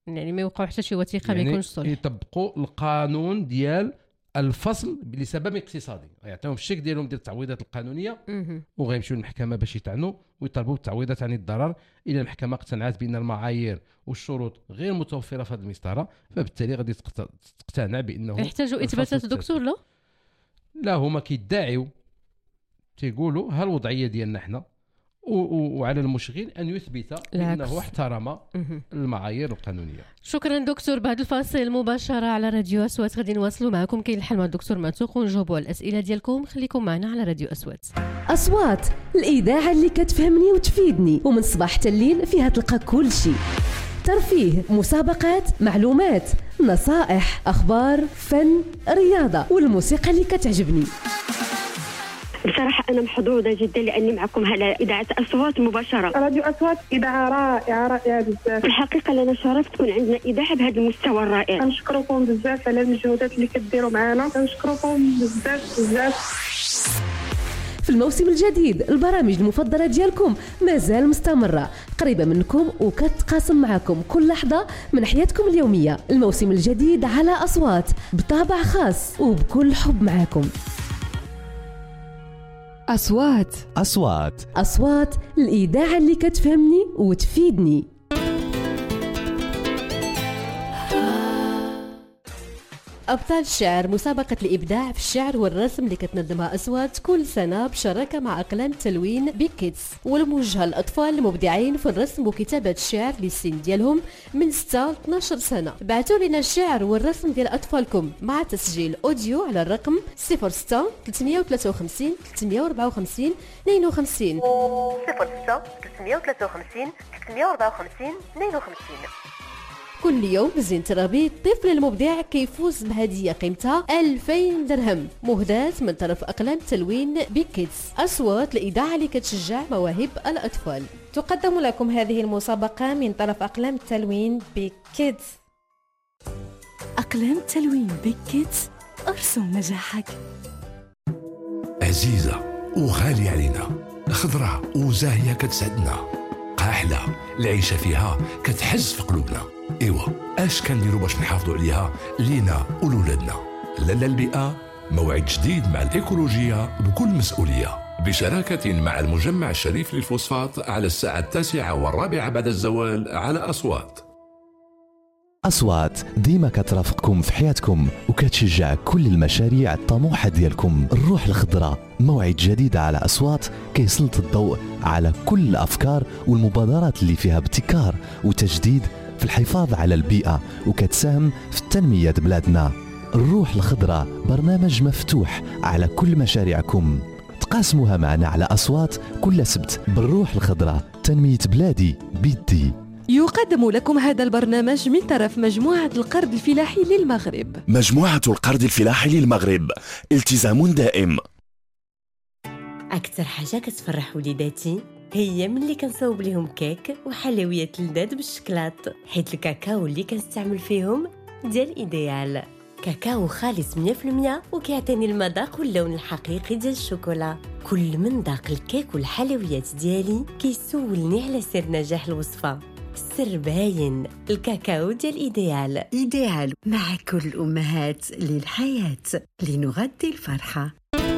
[SPEAKER 2] يعني ما يوقع حتى شي وثيقه ما
[SPEAKER 3] يعني
[SPEAKER 2] يكونش صلح.
[SPEAKER 3] يطبقوا القانون ديال الفصل لسبب اقتصادي، يعطيهم الشيك ديالهم ديال التعويضات القانونيه
[SPEAKER 2] مهم.
[SPEAKER 3] وغيمشيو للمحكمه باش يطعنوا ويطالبوا بالتعويضات عن الضرر. الى المحكمه اقتنعت بان المعايير والشروط غير متوفره في هذه المسطره، فبالتالي غادي تقت- تقتنع بانه
[SPEAKER 2] يحتاجوا
[SPEAKER 3] الفصل
[SPEAKER 2] اثباتات
[SPEAKER 3] التاسع.
[SPEAKER 2] دكتور لا؟
[SPEAKER 3] لا، هما كيدعيو تيقولوا ها الوضعيه ديالنا حنا و- و- وعلى المشغل ان يثبت
[SPEAKER 2] العكس.
[SPEAKER 3] بانه احترم
[SPEAKER 2] مهم.
[SPEAKER 3] المعايير القانونيه.
[SPEAKER 2] شكرا دكتور. بعد الفاصل مباشره على راديو أصوات غادي نواصلوا معكم كاين الحل مع الدكتور معتوق ونجاوبوا على الاسئله ديالكم. خليكم معنا على راديو أصوات.
[SPEAKER 9] أصوات الإذاعة اللي كتفهمني وتفيدني، ومن صباح حتى الليل فيها تلقى كل شيء: ترفيه، مسابقات، معلومات، نصائح، أخبار، فن، رياضة، والموسيقى اللي كتعجبني.
[SPEAKER 10] بصراحة أنا محظوظة جدا لأني معكم على إذاعة أصوات مباشرة.
[SPEAKER 11] راديو أصوات إذاعة رائعة رائعة بزاف.
[SPEAKER 10] في الحقيقة لنا شرف تكون عندنا إذاعة بهذا المستوى الرائع.
[SPEAKER 11] كنشكركم بزاف على المجهودات اللي كديروا معنا، كنشكركم بزاف بزاف.
[SPEAKER 9] في الموسم الجديد البرامج المفضلة ديالكم مازال مستمرة، قريبة منكم وكتقاسم معكم كل لحظة من حياتكم اليومية. الموسم الجديد على أصوات بطابع خاص وبكل حب معكم. أصوات
[SPEAKER 1] أصوات
[SPEAKER 9] أصوات الإذاعة اللي كتفهمني وتفيدني. أبطال الشعر، مسابقة الإبداع في الشعر والرسم اللي كتنظمها أصوات كل سنة بشراكة مع أقلام التلوين بيك كيدز، والموجهة للأطفال المبدعين في الرسم وكتابة الشعر للسن ديالهم من ستة ل اثناش سنة. بعثوا لنا الشعر والرسم ديال أطفالكم مع تسجيل أوديو على الرقم صفر ستة ثلاثمية وثلاثة وخمسين ثلاثمية وأربعة وخمسين اثنين وخمسين
[SPEAKER 12] صفر ستة ثلاثمية وثلاثة وخمسين ثلاثمية وأربعة وخمسين اثنين وخمسين.
[SPEAKER 9] كل يوم بزين ترابي الطفل المبدع كيفوز بهدية قيمتها ألفين درهم مهداة من طرف أقلام التلوين بيك كيدز، أصوات الإذاعة اللي كتشجع مواهب الأطفال.
[SPEAKER 13] تقدم لكم هذه المسابقة من طرف أقلام التلوين بيك كيدز.
[SPEAKER 14] أقلام التلوين بيك كيدز، ارسم نجاحك.
[SPEAKER 15] عزيزة وغالية علينا، خضراء وزاهية كتسعدنا، قاحلة العيشة فيها كتحز في قلوبنا. ايوا اش كنديروا باش نحافظوا عليها لينا ولولادنا؟ لالا البيئة موعد جديد مع الإيكولوجية بكل مسؤولية، بشراكة مع المجمع الشريف للفوسفات على الساعة التاسعة والرابعة بعد الزوال على أصوات.
[SPEAKER 1] أصوات ديما كترافقكم في حياتكم وكتشجع كل المشاريع الطموحة ديالكم. الروح الخضراء موعد جديد على أصوات كيسلط الضوء على كل الأفكار والمبادرات اللي فيها ابتكار وتجديد في الحفاظ على البيئة وكتساهم في تنمية بلادنا. الروح الخضراء برنامج مفتوح على كل مشاريعكم، تقاسموها معنا على أصوات كل سبت. بالروح الخضراء تنمية بلادي بيدي.
[SPEAKER 14] يقدم لكم هذا البرنامج من طرف مجموعة القرض الفلاحي للمغرب.
[SPEAKER 16] مجموعة القرض الفلاحي للمغرب، التزام دائم.
[SPEAKER 17] أكثر حاجة كتفرح وليداتي هي ملي كنصاوب لهم كيك وحلويات لذاذ بالشكلاط، حيت الكاكاو اللي كنستعمل فيهم ديال إيديال، كاكاو خالص مية بالمية وكيعطيني المذاق واللون الحقيقي ديال الشوكولا. كل من ذاق الكيك والحلويات ديالي كيسولني على سر نجاح الوصفة. السر باين، الكاكاو ديال إيديال.
[SPEAKER 18] إيديال مع كل الأمهات للحياة لنغذي الفرحة.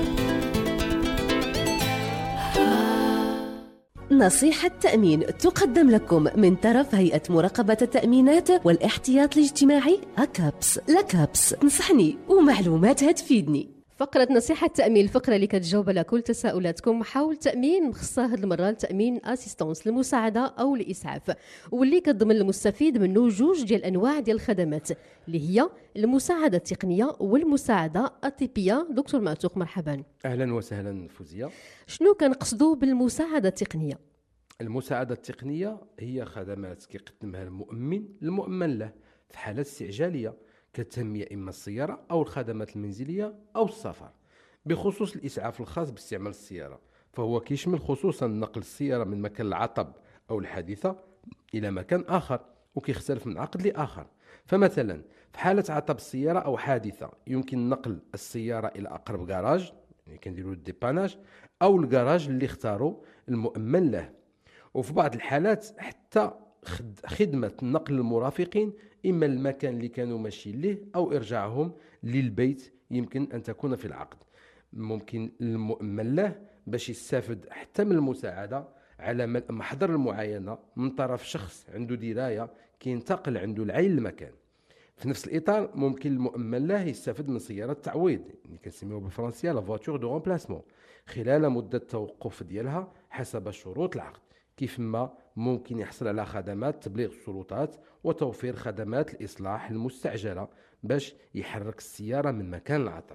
[SPEAKER 9] نصيحة تأمين تقدم لكم من طرف هيئة مراقبة التأمينات والاحتياط الاجتماعي أكابس. لكابس تنصحني ومعلوماتها تفيدني. فقرة نصيحة تأمين، الفقرة اللي كتجاوب على كل تساؤلاتكم حول تأمين مخصصة هذه المرة لتأمين أسيستونس المساعدة أو الإسعاف، واللي كتضمن المستفيد منه جوج ديال أنواع ديال الخدمات اللي هي المساعدة التقنية والمساعدة الطبية. دكتور معتوق مرحبا.
[SPEAKER 3] أهلا وسهلا فوزية.
[SPEAKER 2] شنو كنقصدوا بالمساعدة التقنية؟
[SPEAKER 3] المساعدة التقنية هي خدمات كيقدمها المؤمن المؤمن له في حالات استعجالية كتهم يا إما السيارة أو الخدمات المنزلية أو السفر. بخصوص الإسعاف الخاص باستعمال السيارة، فهو كيشمل خصوصا نقل السيارة من مكان العطب أو الحادثة إلى مكان آخر، وكيختلف من عقد لآخر. فمثلا في حالة عطب السيارة أو حادثة يمكن نقل السيارة إلى أقرب جراج، يعني كنديروا الديباناج، أو الجراج اللي اختاروا المؤمن له. وفي بعض الحالات حتى خدمة نقل المرافقين إما المكان اللي كانوا ماشيين ليه أو إرجاعهم للبيت يمكن أن تكون في العقد. ممكن المؤمن له باش يستافد حتى من المساعدة على محضر المعاينة من طرف شخص عنده دراية كينتقل عنده العين المكان. في نفس الإطار ممكن المؤمن له يستافد من سيارة تعويض اللي كنسميوها بالفرنسية لا فواتور دو رومبلاسمون خلال مدة التوقف ديالها حسب شروط العقد، كيف ما ممكن يحصل على خدمات تبليغ السلطات وتوفير خدمات الإصلاح المستعجلة باش يحرك السيارة من مكان العطب.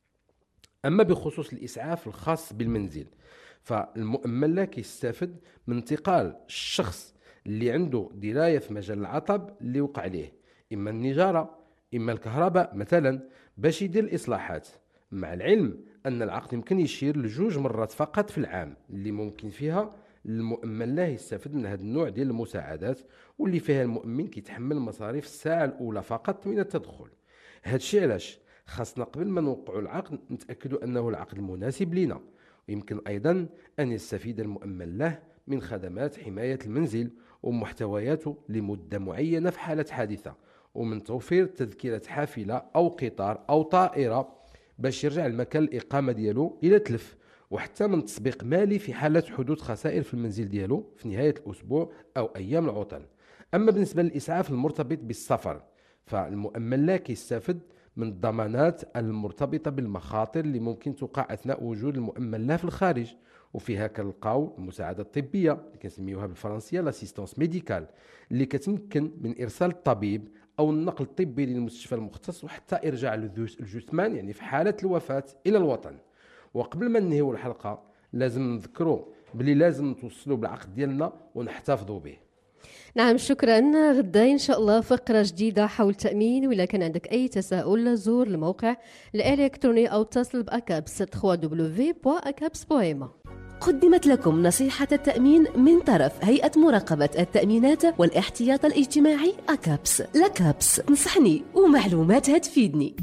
[SPEAKER 3] أما بخصوص الإسعاف الخاص بالمنزل فالمؤمن له كيستافد من انتقال الشخص اللي عنده دراية في مجال العطب اللي وقع عليه إما النجارة إما الكهرباء مثلا باش يدير الإصلاحات، مع العلم أن العقد يمكن يشير لجوج مرات فقط في العام اللي ممكن فيها المؤمن له يستفيد من هذا النوع ديال المساعدات واللي فيها المؤمن كيتحمل مصاريف الساعة الأولى فقط من التدخل. هذا الشيء علاش خاصنا قبل ما نوقعوا العقد نتأكدوا أنه العقد المناسب لنا، ويمكن أيضا أن يستفيد المؤمن له من خدمات حماية المنزل ومحتوياته لمدة معينة في حالة حادثة، ومن توفير تذكرة حافلة أو قطار أو طائرة باش يرجع المكان الإقامة ديالو إلى تلف، وحتى من تسبيق مالي في حالة حدوث خسائر في المنزل ديالو في نهاية الأسبوع أو أيام العطل. أما بالنسبة للإسعاف المرتبط بالسفر فالمؤمن له كيستافد من الضمانات المرتبطة بالمخاطر اللي ممكن توقع أثناء وجود المؤمن له في الخارج، وفيها كنلقاو المساعدة الطبية اللي كنسميوها بالفرنسية لاسيستونس ميديكال اللي كتمكن من إرسال الطبيب أو النقل الطبي للمستشفى المختص وحتى إرجاع الجثمان يعني في حالة الوفاة إلى الوطن. وقبل ما ننهيو الحلقة لازم نذكروا بلي لازم نتوصلوا بالعقد ديالنا ونحتفظوا به.
[SPEAKER 2] نعم شكرا. غدا إن شاء الله فقرة جديدة حول التأمين، وإلا كان عندك أي تساؤل زور الموقع الإلكتروني أو اتصل بأكابس دبليو دبليو دبليو دوت أكابس دوت إم.
[SPEAKER 9] قدمت لكم نصيحة التأمين من طرف هيئة مراقبة التأمينات والاحتياط الاجتماعي أكابس. لكابس تنصحني ومعلوماتها تفيدني.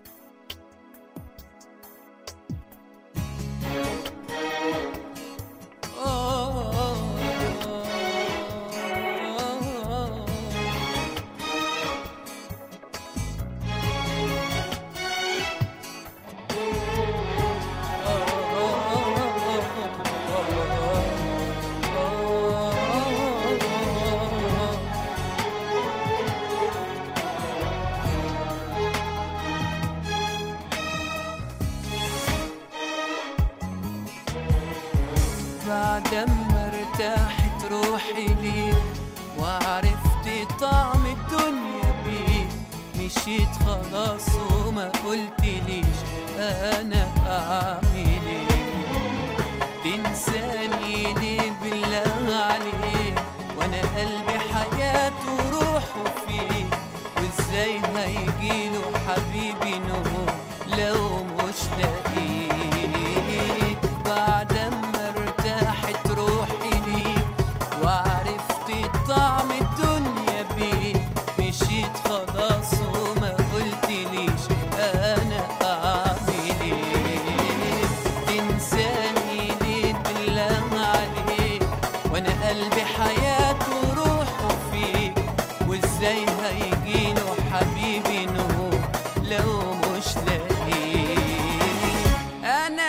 [SPEAKER 4] بعدما ارتاحت روحي ليك وعرفت طعم الدنيا بيك مشيت خلاص وما قلتليش انا اعمل ايه. تنساني ليه بالله عليك وانا قلبي حياته وروحه فيك، وازاي هيجيله حبيبي نور لو مش لاقيك. بعدما ارتاحت روحي ليك وعرفت طعم الدنيا بيك مشيت خلاص وما قلتليش انا اعمل ايه. تنساني ليه بالله عليك وانا قلبي حياته وروحه فيك، وازاي هيجيله حبيبي نور لو مش لاقيك. انا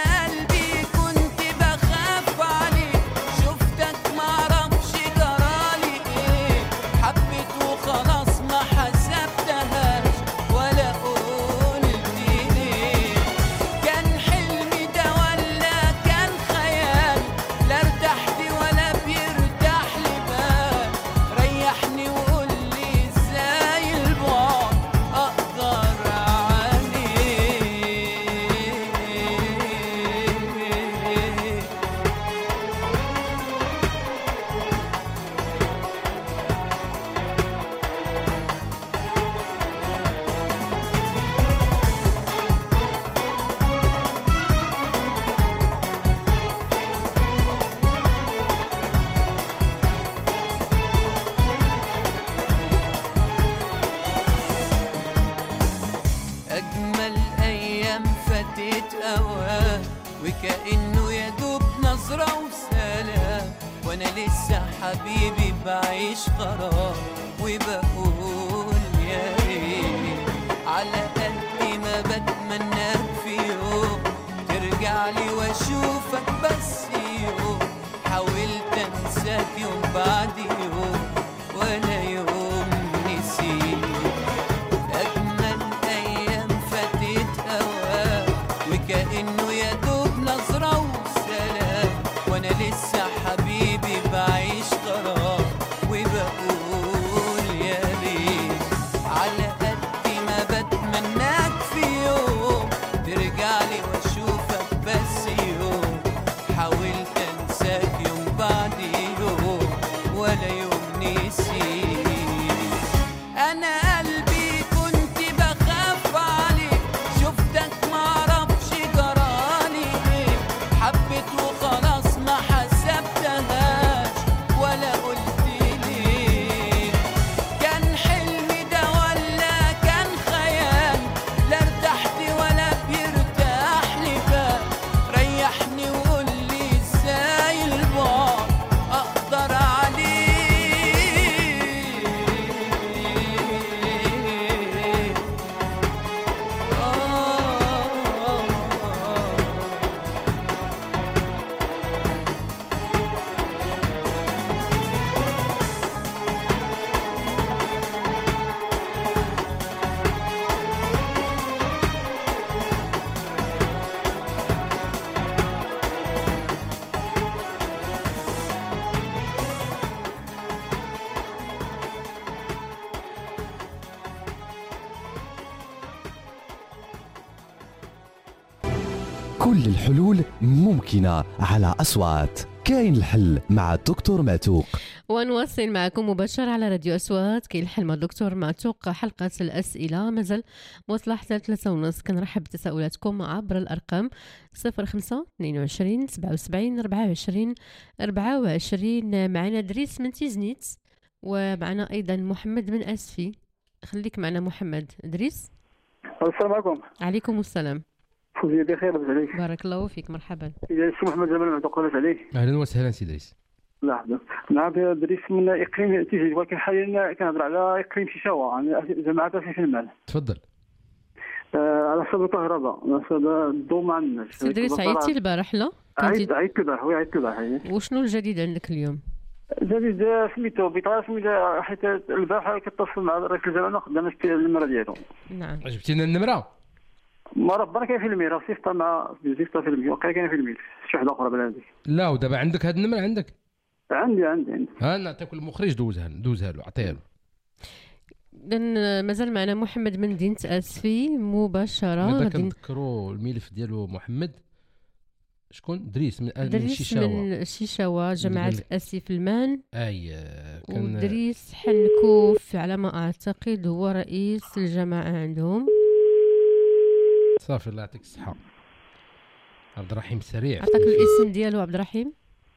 [SPEAKER 4] وكأنه يدوب نظرة وسلام، وانا لسه حبيبي بعيش غرام وبقول يا ريت على قد ما بتمناك في يوم ترجع لي واشوفك بس يوم حاولت انساك يوم بعد يوم ولا يوم نسيت اجمل ايام فاتت هواك وكأنه يا دوب نظرة وسلام وانا لسه حبيبي بعيش غرام وبقول يا ريت على قد ما بتمناك في يوم ترجع لي واشوفك بس يوم حاولت انساك يوم بعد يوم ولا يوم نسيت انا قلبي كنت بخاف عليك شفتك معرفش جرالي ايه حبيت وخلاص ما حسبتهاش ولا قلت ليه كان حلمي ده ولا كان خيال لا ارتحت ولا بيرتاح لي بال ريحني وقول لي ازاي البعد اقدر عليه
[SPEAKER 1] كل الحلول ممكنة على أصوات. كاين الحل مع الدكتور معتوق.
[SPEAKER 2] ونواصل معكم مباشرة على راديو أصوات كاين الحل مع الدكتور معتوق. حلقة الأسئلة مازال موصلة حتى ثلاثة ونص. كنرحب بتساؤلاتكم عبر الأرقام صفر خمسة اثنين وعشرين سبعة وسبعين أربعة وعشرين أربعة وعشرين. معنا دريس من تيزنيت ومعنا أيضا محمد من أسفي. خليك معنا محمد. دريس.
[SPEAKER 19] السلام عليكم.
[SPEAKER 2] عليكم السلام.
[SPEAKER 19] خويا بخير لاباس عليك؟
[SPEAKER 2] بارك الله فيك. مرحبا.
[SPEAKER 19] يا سي محمد جمال معتوق لاباس عليك؟
[SPEAKER 3] اهلا وسهلا سي دريس.
[SPEAKER 19] لا حدا نعم دريس من اقليم تيجي ولكن حاليا كنهضر على اقليم شيشاوا يعني جماعه في المال.
[SPEAKER 3] تفضل.
[SPEAKER 19] آه على حسب الكهرباء على حسب الضوء ما عندناش.
[SPEAKER 2] سي دريس عيطتي البارح لا؟
[SPEAKER 19] عيطت عيطت البارح وي عيطت البارح.
[SPEAKER 2] وشنو الجديد عندك اليوم؟
[SPEAKER 19] جديد سميتو بطاقه سميتها حيت البارح كتصل مع رئيس الجامعه خدامه النمره ديالو.
[SPEAKER 2] نعم.
[SPEAKER 3] جبتي لنا النمره؟
[SPEAKER 19] ما ربنا كاين في الميل راه صيفطها مع صيفطها في الميل وقيلا كاين في الميل شي وحده اخرى بلا هذيك.
[SPEAKER 3] لا ودابا عندك هاد النمره عندك؟
[SPEAKER 19] عندي عندي عندي.
[SPEAKER 3] ها نعطيك المخرج دوزها دوزها له عطيها له.
[SPEAKER 2] إذن مازال معنا محمد من مدينة أسفي مباشرة.
[SPEAKER 3] غادي كنذكروا الملف ديالو محمد شكون؟ دريس من
[SPEAKER 2] دريس
[SPEAKER 3] شيشاوا.
[SPEAKER 2] من شيشاوا جماعة أسي في المان.
[SPEAKER 3] اي
[SPEAKER 2] كان ودريس حنكوف على ما أعتقد هو رئيس الجماعة عندهم.
[SPEAKER 3] صافي الله يعطيك الصحة. عبد الرحيم سريع.
[SPEAKER 2] عطاك الاسم ديالو عبد الرحيم؟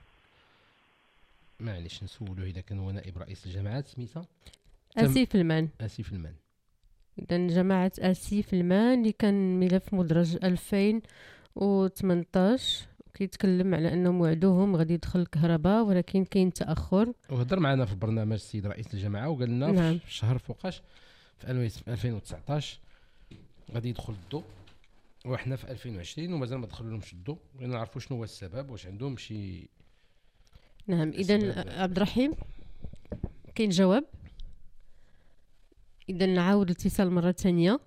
[SPEAKER 3] معليش نسولو إذا كان هو نائب رئيس الجماعات سميتها
[SPEAKER 2] أسي في المان.
[SPEAKER 3] أسي في المان.
[SPEAKER 2] إذن جماعة أسي في المان اللي كان ملف مدرج ألفين وثمنطاش كيتكلم على أنهم وعدوهم غادي يدخل الكهرباء ولكن كاين تأخر.
[SPEAKER 3] وهضر معنا في البرنامج السيد رئيس الجماعة وقال لنا
[SPEAKER 2] نعم.
[SPEAKER 3] في الشهر فوقاش في ألفين وتسعطاش غادي يدخل الضوء وحنا في ألفين وعشرين ومازال ما دخلوا لهمش الضوء. بغينا نعرفوا شنو هو السبب واش عندهم شي.
[SPEAKER 2] نعم. إذن عبد الرحيم كاين جواب. إذن نعاود الاتصال مرة ثانية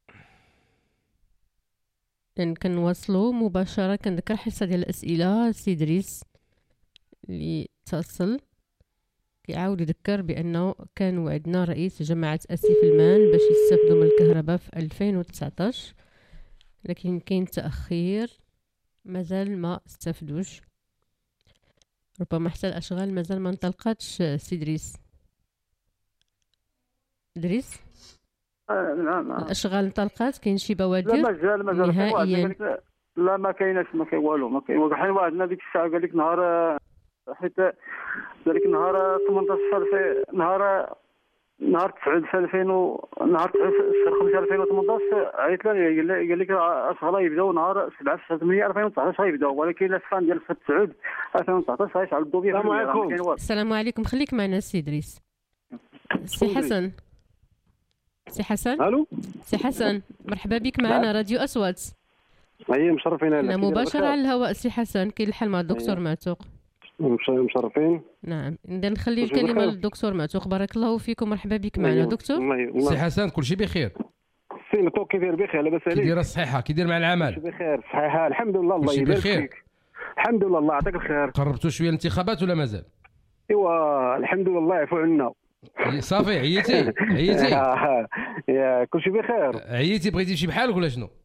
[SPEAKER 2] لأن كنواصلوا مباشرة. كنذكر حصة ديال الأسئلة سي دريس اللي اتصل كيعاود يذكر بأنه كان وعدنا رئيس جماعة أسي في المان باش يستافدوا من الكهرباء في ألفين وتسعطاش لكن كاين تأخير مازال ما استفدوش. ربما حتى الأشغال مازال ما انطلقتش. سي دريس. دريس
[SPEAKER 19] آه نعم.
[SPEAKER 2] الأشغال انطلقت كاين شي بوادر؟
[SPEAKER 19] لا مازال مازال
[SPEAKER 2] نهائيا.
[SPEAKER 19] لا ما كايناش ما كاين والو ما كاين. وحنا وعدنا ديك الساعه قال لك نهار حيت ذلك نهار ثمنطاش في نهار نهار تسعة في ألفين و نهار تسعة شهر خمسة ألفين وثمانطاش عيط لي قال لي قال لك اشغال يبداو نهار سبعة في ثمانية ألفين وتسعطاش غيبداو، ولكن الاسفان ديال تسعة ألفين وتسعطاش غيشعل الضوء. السلام عليكم.
[SPEAKER 2] السلام عليكم، خليك معنا السي ادريس. سي حسن، سي حسن.
[SPEAKER 20] الو
[SPEAKER 2] سي حسن، مرحبا بك معنا راديو اصوات.
[SPEAKER 20] اي مشرفين.
[SPEAKER 2] انا مباشره على الهواء سي حسن. كاين الحل مع الدكتور معتوق.
[SPEAKER 20] مشرفين.
[SPEAKER 2] نعم، اذا نخلي الكلمه للدكتور معتوق. بارك الله فيكم، مرحبا بك معنا دكتور.
[SPEAKER 3] سي حسن كل شيء بخير؟
[SPEAKER 20] سي معتوق كي داير؟ بخير لاباس عليك؟
[SPEAKER 3] كي داير الصحيحه؟ كي داير مع العمل؟
[SPEAKER 20] بخير صحيحه الحمد لله. الله يبارك فيك. الحمد لله الله يعطيك الخير.
[SPEAKER 3] قربتوا شويه الانتخابات ولا مازال؟
[SPEAKER 20] ايوا الحمد لله الله يعفو عنا.
[SPEAKER 3] صافي عييتي عييتي
[SPEAKER 20] يا كل شيء بخير.
[SPEAKER 3] عييتي بغيتي شي بحالك ولا شنو؟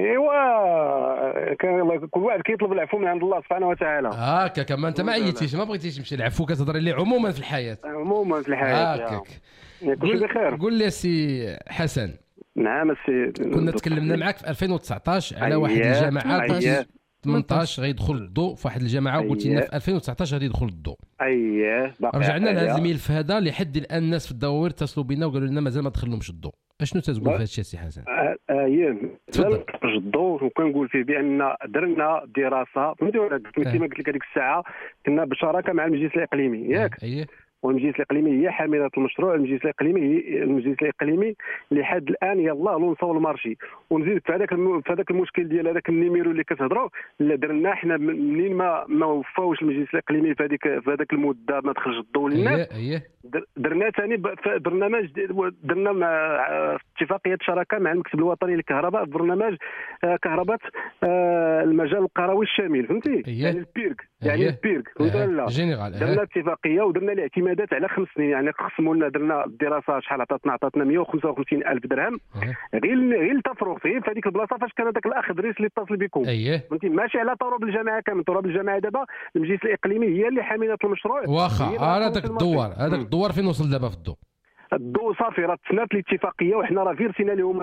[SPEAKER 20] ايوا كان كل واحد كيطلب العفو من عند الله سبحانه وتعالى.
[SPEAKER 3] هكا كما انت ما عييتيش، ما بغيتيش تمشي العفو، كتهضري لي عموما في الحياه.
[SPEAKER 20] عموما في الحياه
[SPEAKER 3] هكاك.
[SPEAKER 20] كل شيء بخير.
[SPEAKER 3] قول لي سي حسن.
[SPEAKER 20] نعم السي.
[SPEAKER 3] كنا تكلمنا معك في ألفين وتسعطاش على واحد الجماعه ثمنطاش غيدخل الضوء في واحد الجماعه، وقلتي لنا في ألفين وتسعطاش غادي يدخل الضوء.
[SPEAKER 20] اييه
[SPEAKER 3] رجعنا لهذا الملف هذا لحد الان الناس في الدواوير اتصلوا بنا وقالوا لنا مازال ما دخلهمش الضوء. اشنو تتقول في هذا الشيء سي حسن؟
[SPEAKER 20] اييه مازال خرج الضوء، وكنقول فيه بان درنا دراسه فهمتي ولا مثل ما قلت لك هذيك الساعه كنا بالشراكه مع المجلس الاقليمي ياك؟
[SPEAKER 3] اييه.
[SPEAKER 20] والمجلس الاقليمي هي حامله المشروع. المجلس الاقليمي هي المجلس الاقليمي لحد الان يلاه لونسو المارشي. ونزيد في هذاك الم... في هذاك المشكل ديال هذاك النيميرو اللي كتهضروا اللي درنا حنا منين ما ما وفاوش المجلس الاقليمي في هذيك في هذاك المده ما تخرج الضوء للناس.
[SPEAKER 3] اييه
[SPEAKER 20] درنا ثاني برنامج، درنا مع اتفاقيه شراكه مع المكتب الوطني للكهرباء برنامج كهرباء المجال القروي الشامل فهمتي؟ يعني البيرك يعني البيرك فهمت ولا؟ درنا اتفاقيه ودرنا الاعتمادات على خمس سنين، يعني قسموا لنا درنا الدراسه شحال عطاتنا عطاتنا مئة وخمسة وخمسين ألف درهم غير غير التفرغ غير في هذيك البلاصه فاش كان هذاك الاخ دريس اللي اتصل بكم فهمتي؟ ماشي على تراب الجامعه كامل. تراب الجامعه دابا المجلس الاقليمي هي اللي حامله المشروع.
[SPEAKER 3] واخا هذاك الدوار هذاك الدوار فين وصل دابا في الضوء؟
[SPEAKER 20] الضوء صافي راه تسنات الاتفاقيه وحنا راه في رسينا لهم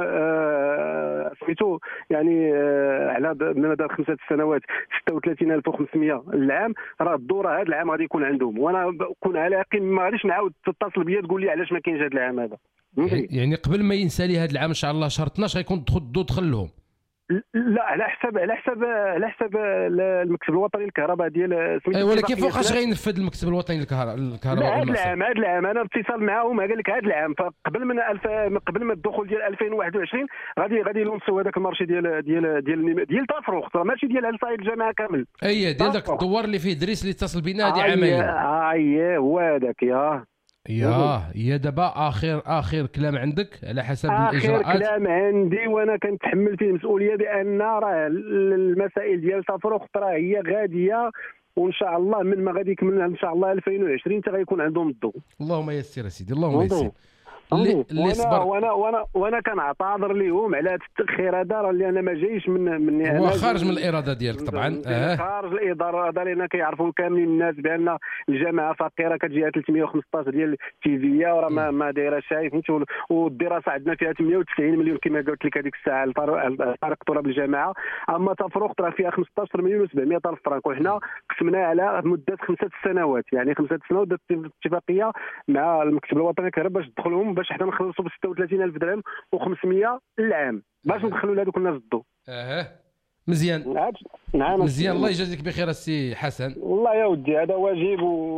[SPEAKER 20] آه سميتو يعني آه على مدى خمسه سنوات ستة وثلاثين ألف وخمسمئة العام. راه الضوء راه هذا العام غادي يكون عندهم، وانا كون على يقين ما غاديش نعاود تتصل بيا تقول لي علاش ما كاينش هذا العام هذا.
[SPEAKER 3] يعني قبل ما ينسالي هذا العام ان شاء الله شهر اثناش غيكون دخل الضوء دخل لهم.
[SPEAKER 20] لا على حساب على حساب على حساب المكتب الوطني للكهرباء ديال
[SPEAKER 3] سميتو. اي ولكن فوقاش غينفذ المكتب الوطني للكهرباء الكهرباء
[SPEAKER 20] هذا العام هذا العام انا اتصال معاهم قال لك هذا العام فقبل من الف قبل ما الدخول ديال ألفين وواحد وعشرين غادي غادي يلونسوا هذاك المارشي ديال ديال ديال ديال تفرغ ماشي ديال الصايد الجماعه كامل.
[SPEAKER 3] اي ديال داك الدوار اللي فيه دريس اللي اتصل بنا هذه عامين.
[SPEAKER 20] اييه هو هذاك يا
[SPEAKER 3] ياه يا دابا اخر اخر كلام عندك على حسب الاجراءات.
[SPEAKER 20] اخر كلام عندي وانا كنتحمل فيه المسؤوليه بان راه المسائل ديال التفرغ راه هي غاديه، وان شاء الله من ما غادي يكمل ان شاء الله ألفين وعشرين حتى غيكون عندهم الضوء.
[SPEAKER 3] اللهم يسر سيدي اللهم يسر.
[SPEAKER 20] اللي اللي صبر وانا وانا وانا كنعتذر لهم على التاخير هذا، راه اللي انا ما جايش من من
[SPEAKER 3] هو خارج من الاراده ديالك طبعا.
[SPEAKER 20] اه خارج الاراده لان كيعرفوا كاملين الناس بان الجامعه فقيره كتجيها ثلاثمئة وخمسطاش ديال تيفيه وراه ما, ما دايره شاي فهمتي. والدراسه عندنا فيها ثمانية وتسعين مليون كما قلت لك هذيك الساعه طريق تراب الجامعه. اما تفرغ راه فيها خمسطاش مليون وسبعمئة الف فرنك، وحنا قسمناها على مده خمسه سنوات يعني خمسه سنوات درت اتفاقيه مع المكتب الوطني للكهرباء باش تدخلهم باش حنا نخلصوا ب ستة وثلاثين ألف درهم وخمسمئة العام باش ندخلوا لهذوك الناس الضوء.
[SPEAKER 3] اه مزيان
[SPEAKER 20] نعم
[SPEAKER 3] مزيان. الله يجازيك بخير السي حسن.
[SPEAKER 20] والله يا ودي هذا واجب،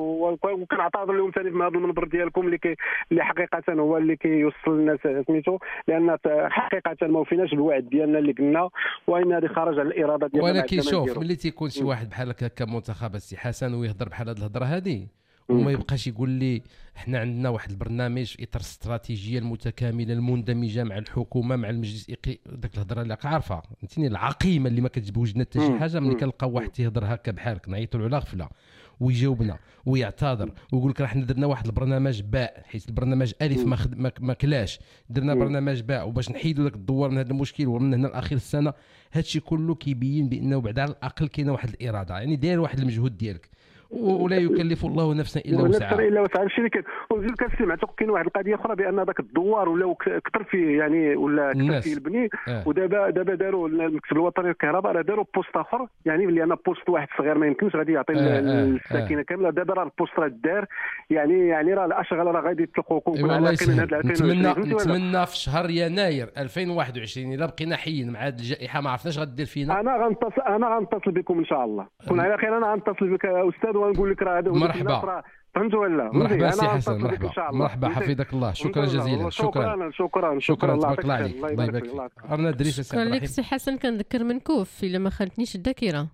[SPEAKER 20] وكنعتذر لهم ثاني في هذا المنبر ديالكم اللي كي اللي حقيقه هو اللي كيوصل الناس سميتو، لان حقيقه ما وفيناش بالوعد ديالنا اللي قلنا، وان هذه خارج على الاراده ديالنا.
[SPEAKER 3] ولكن شوف ملي تيكون شي واحد بحال هكا منتخب السي حسن ويهضر بحال هذه الهضره هذه وما يبقاش يقول لي احنا عندنا واحد البرنامج في اطار الاستراتيجيه المتكامله المندمجه مع الحكومه مع المجلس الاقليمي، داك الهضره اللي عارفه فهمتيني العقيمه اللي ما كتجبوش لنا حتى شي حاجه. ملي كنلقاو واحد تيهضر هكا بحالك نعيطوا له على غفله ويجاوبنا ويعتذر ويقول لك راه حنا درنا واحد البرنامج باء حيت البرنامج الف ما خد... ما كلاش، درنا برنامج باء وباش نحيدوا داك الدوار من هذا المشكل ومن هنا لاخر السنه. هادشي كله كيبين بانه بعد على الاقل كاينه واحد الاراده، يعني داير واحد المجهود ديالك. ولا يكلف الله نفسا الا
[SPEAKER 20] ولا
[SPEAKER 3] وسعها.
[SPEAKER 20] الا وسعها الشيء اللي كان. وزيد كنسمع كاين واحد القضيه اخرى بان داك الدوار ولاو كثر فيه يعني ولا كثر فيه البني.
[SPEAKER 3] آه.
[SPEAKER 20] ودابا دابا داروا المكتب الوطني للكهرباء راه داروا بوست اخر يعني اللي انا بوست واحد صغير ما يمكنش غادي يعطي
[SPEAKER 3] آه.
[SPEAKER 20] الساكنه آه. كامله. دابا راه البوست راه دار يعني يعني راه الاشغال راه غادي يطلقوا كون
[SPEAKER 3] على نتمنى نتمنى في شهر يناير ألفين وواحد وعشرين الا بقينا حيين مع هذه الجائحه ما عرفناش غدير فينا.
[SPEAKER 20] انا غنتصل انا غنتصل بكم ان شاء الله. كون على خير انا غنتصل بك يا استاذ ونقول لك راه هذا
[SPEAKER 3] مرحبا.
[SPEAKER 20] فهمت ولا؟
[SPEAKER 3] مرحبا سي حسن. مرحبا مرحبا حفظك الله. شكرا جزيلا.
[SPEAKER 20] شكرا شكرا
[SPEAKER 3] شكرا تبارك الله عليك. الله يبارك فيك. ارنا دريس
[SPEAKER 2] شكرا لك سي حسن. كنذكر منكوف الا ما خانتنيش الذاكره.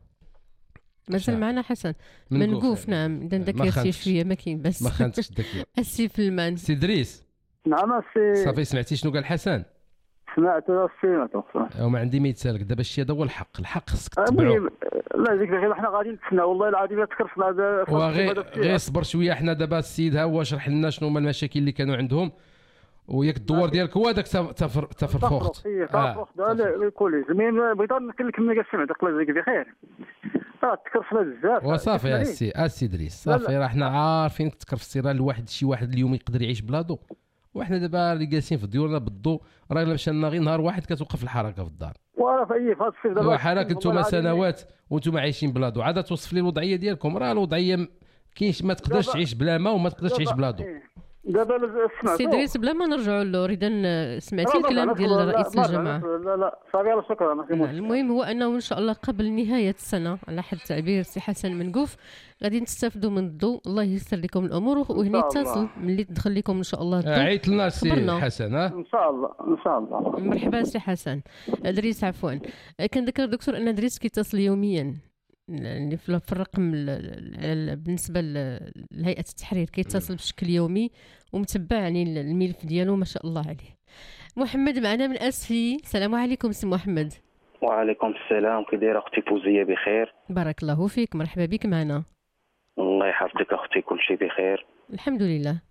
[SPEAKER 2] مازال معنا حسن منقوف. نعم اذا ذاكرتي شويه ما كاين بس
[SPEAKER 3] ما خانتش الذاكره.
[SPEAKER 2] السي فلمان.
[SPEAKER 3] سي دريس.
[SPEAKER 19] نعم السي.
[SPEAKER 3] صافي سمعتي شنو قال حسن؟
[SPEAKER 19] سمعت سمعت.
[SPEAKER 3] وما عندي ما يتسالك دابا الشيء هذا هو الحق. الحق خصك تتبعو.
[SPEAKER 19] لا يجيك غير حنا غادي نتسنى والله العظيم لا تكرفنا هذا.
[SPEAKER 3] وغير غير صبر شويه. حنا دابا السيد ها هو شرح لنا شنو هما المشاكل اللي كانوا عندهم وياك الدوار ديالك هو هذاك تفر تفرفخت.
[SPEAKER 19] اي تفرفخت هذا الكوليج. المهم بغيت نكلمك ملي سمعت الله يجزيك بخير. راه تكرفنا بزاف
[SPEAKER 3] وصافي يا السي السي دريس. صافي راه حنا عارفين تكرفتي. راه الواحد شي واحد اليوم يقدر يعيش بلا ضو وحنا دابا اللي جالسين في ديورنا بالضو راه الا مشى لنا غير نهار واحد كتوقف الحركه في الدار.
[SPEAKER 19] وراه في اي فاز الصيف دابا
[SPEAKER 3] حالك انتم سنوات وانتم عايشين بلا ضو. عاد توصف لي الوضعيه ديالكم. راه الوضعيه كاينش ما تقدرش تعيش بلا ما وما تقدرش تعيش بلا ضو.
[SPEAKER 19] دابا سمعت
[SPEAKER 2] سي دريس بلا ما نرجعوا له. اذا سمعتي الكلام ديال رئيس الجماعه.
[SPEAKER 19] لا لا صافي شكرا.
[SPEAKER 2] المهم هو انه ان شاء الله قبل نهايه السنه على حد تعبير سي حسن منقوف غادي تستافدوا من الضوء. الله ييسر لكم الامور وهني اتصل ملي تدخل لكم ان شاء الله الضوء.
[SPEAKER 3] عيط لنا سي حسن. ها
[SPEAKER 19] ان شاء الله ان شاء الله.
[SPEAKER 2] مرحبا سي حسن. دريس عفوا كنذكر دكتور ان دريس كيتصل يوميا يعني في الرقم بالنسبه لهيئه التحرير كيتصل بشكل يومي ومتبع يعني الملف ديالو ما شاء الله عليه. محمد معنا من اسفي. السلام عليكم سي محمد.
[SPEAKER 21] وعليكم السلام. كي دايره اختي فوزيه؟ بخير
[SPEAKER 2] بارك الله فيك. مرحبا بك معنا.
[SPEAKER 21] الله يحفظك اختي. كل شيء بخير
[SPEAKER 2] الحمد لله.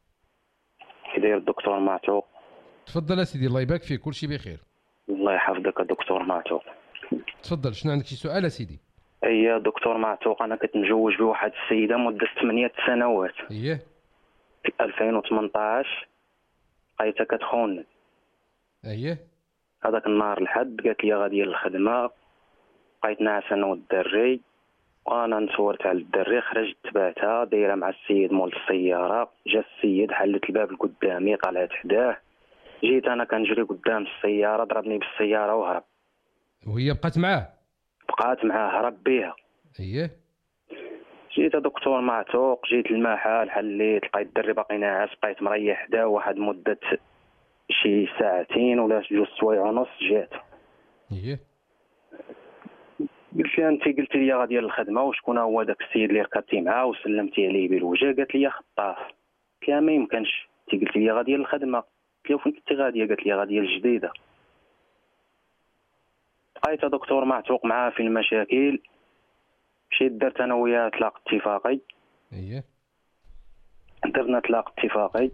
[SPEAKER 21] كي داير الدكتور معتوق؟
[SPEAKER 3] تفضل اسيدي. الله يبارك فيك. كل شيء بخير.
[SPEAKER 21] الله يحفظك الدكتور معتوق.
[SPEAKER 3] تفضل. شنو عندك شي سؤال اسيدي؟
[SPEAKER 21] اي دكتور معتوق انا كنت متزوج بواحد السيده مده ثمانية سنوات.
[SPEAKER 3] اييه.
[SPEAKER 21] في ألفين وثمنطاش لقيتها كتخونني.
[SPEAKER 3] اييه.
[SPEAKER 21] هذاك النهار الحد قالت لي غادي للخدمه. بقيت ناعس انا والدري وانا نصورت على الدري. خرجت تبعتها دايره مع السيد مول السياره. جا السيد حلت الباب قدامي طلعت حداه. جيت انا كنجري قدام السياره ضربني بالسياره وهرب.
[SPEAKER 3] وهي بقات معاه؟
[SPEAKER 21] بقات معاه هرب بيها.
[SPEAKER 3] اييه.
[SPEAKER 21] جيت دكتور معتوق جيت المحل حليت لقيت الدري باقي ناعس. بقيت مريح حداه واحد مده شي ساعتين ولا جوج سوايع ونص جات.
[SPEAKER 3] اييه.
[SPEAKER 21] قلت لها انت قلت لي غادي للخدمه وشكون هو داك السيد اللي ركبتي معاه وسلمتي عليه بالوجه؟ قالت لي خطاف. قلت لها ما يمكنش انت قلت لي غادي للخدمه. قلت لها فين كنتي غاديه؟ قالت لي غاديه للجديده. بقيت دكتور معتوق معاه في المشاكل. مشيت درت انا وياه طلاق اتفاقي.
[SPEAKER 3] اييه.
[SPEAKER 21] درنا طلاق اتفاقي.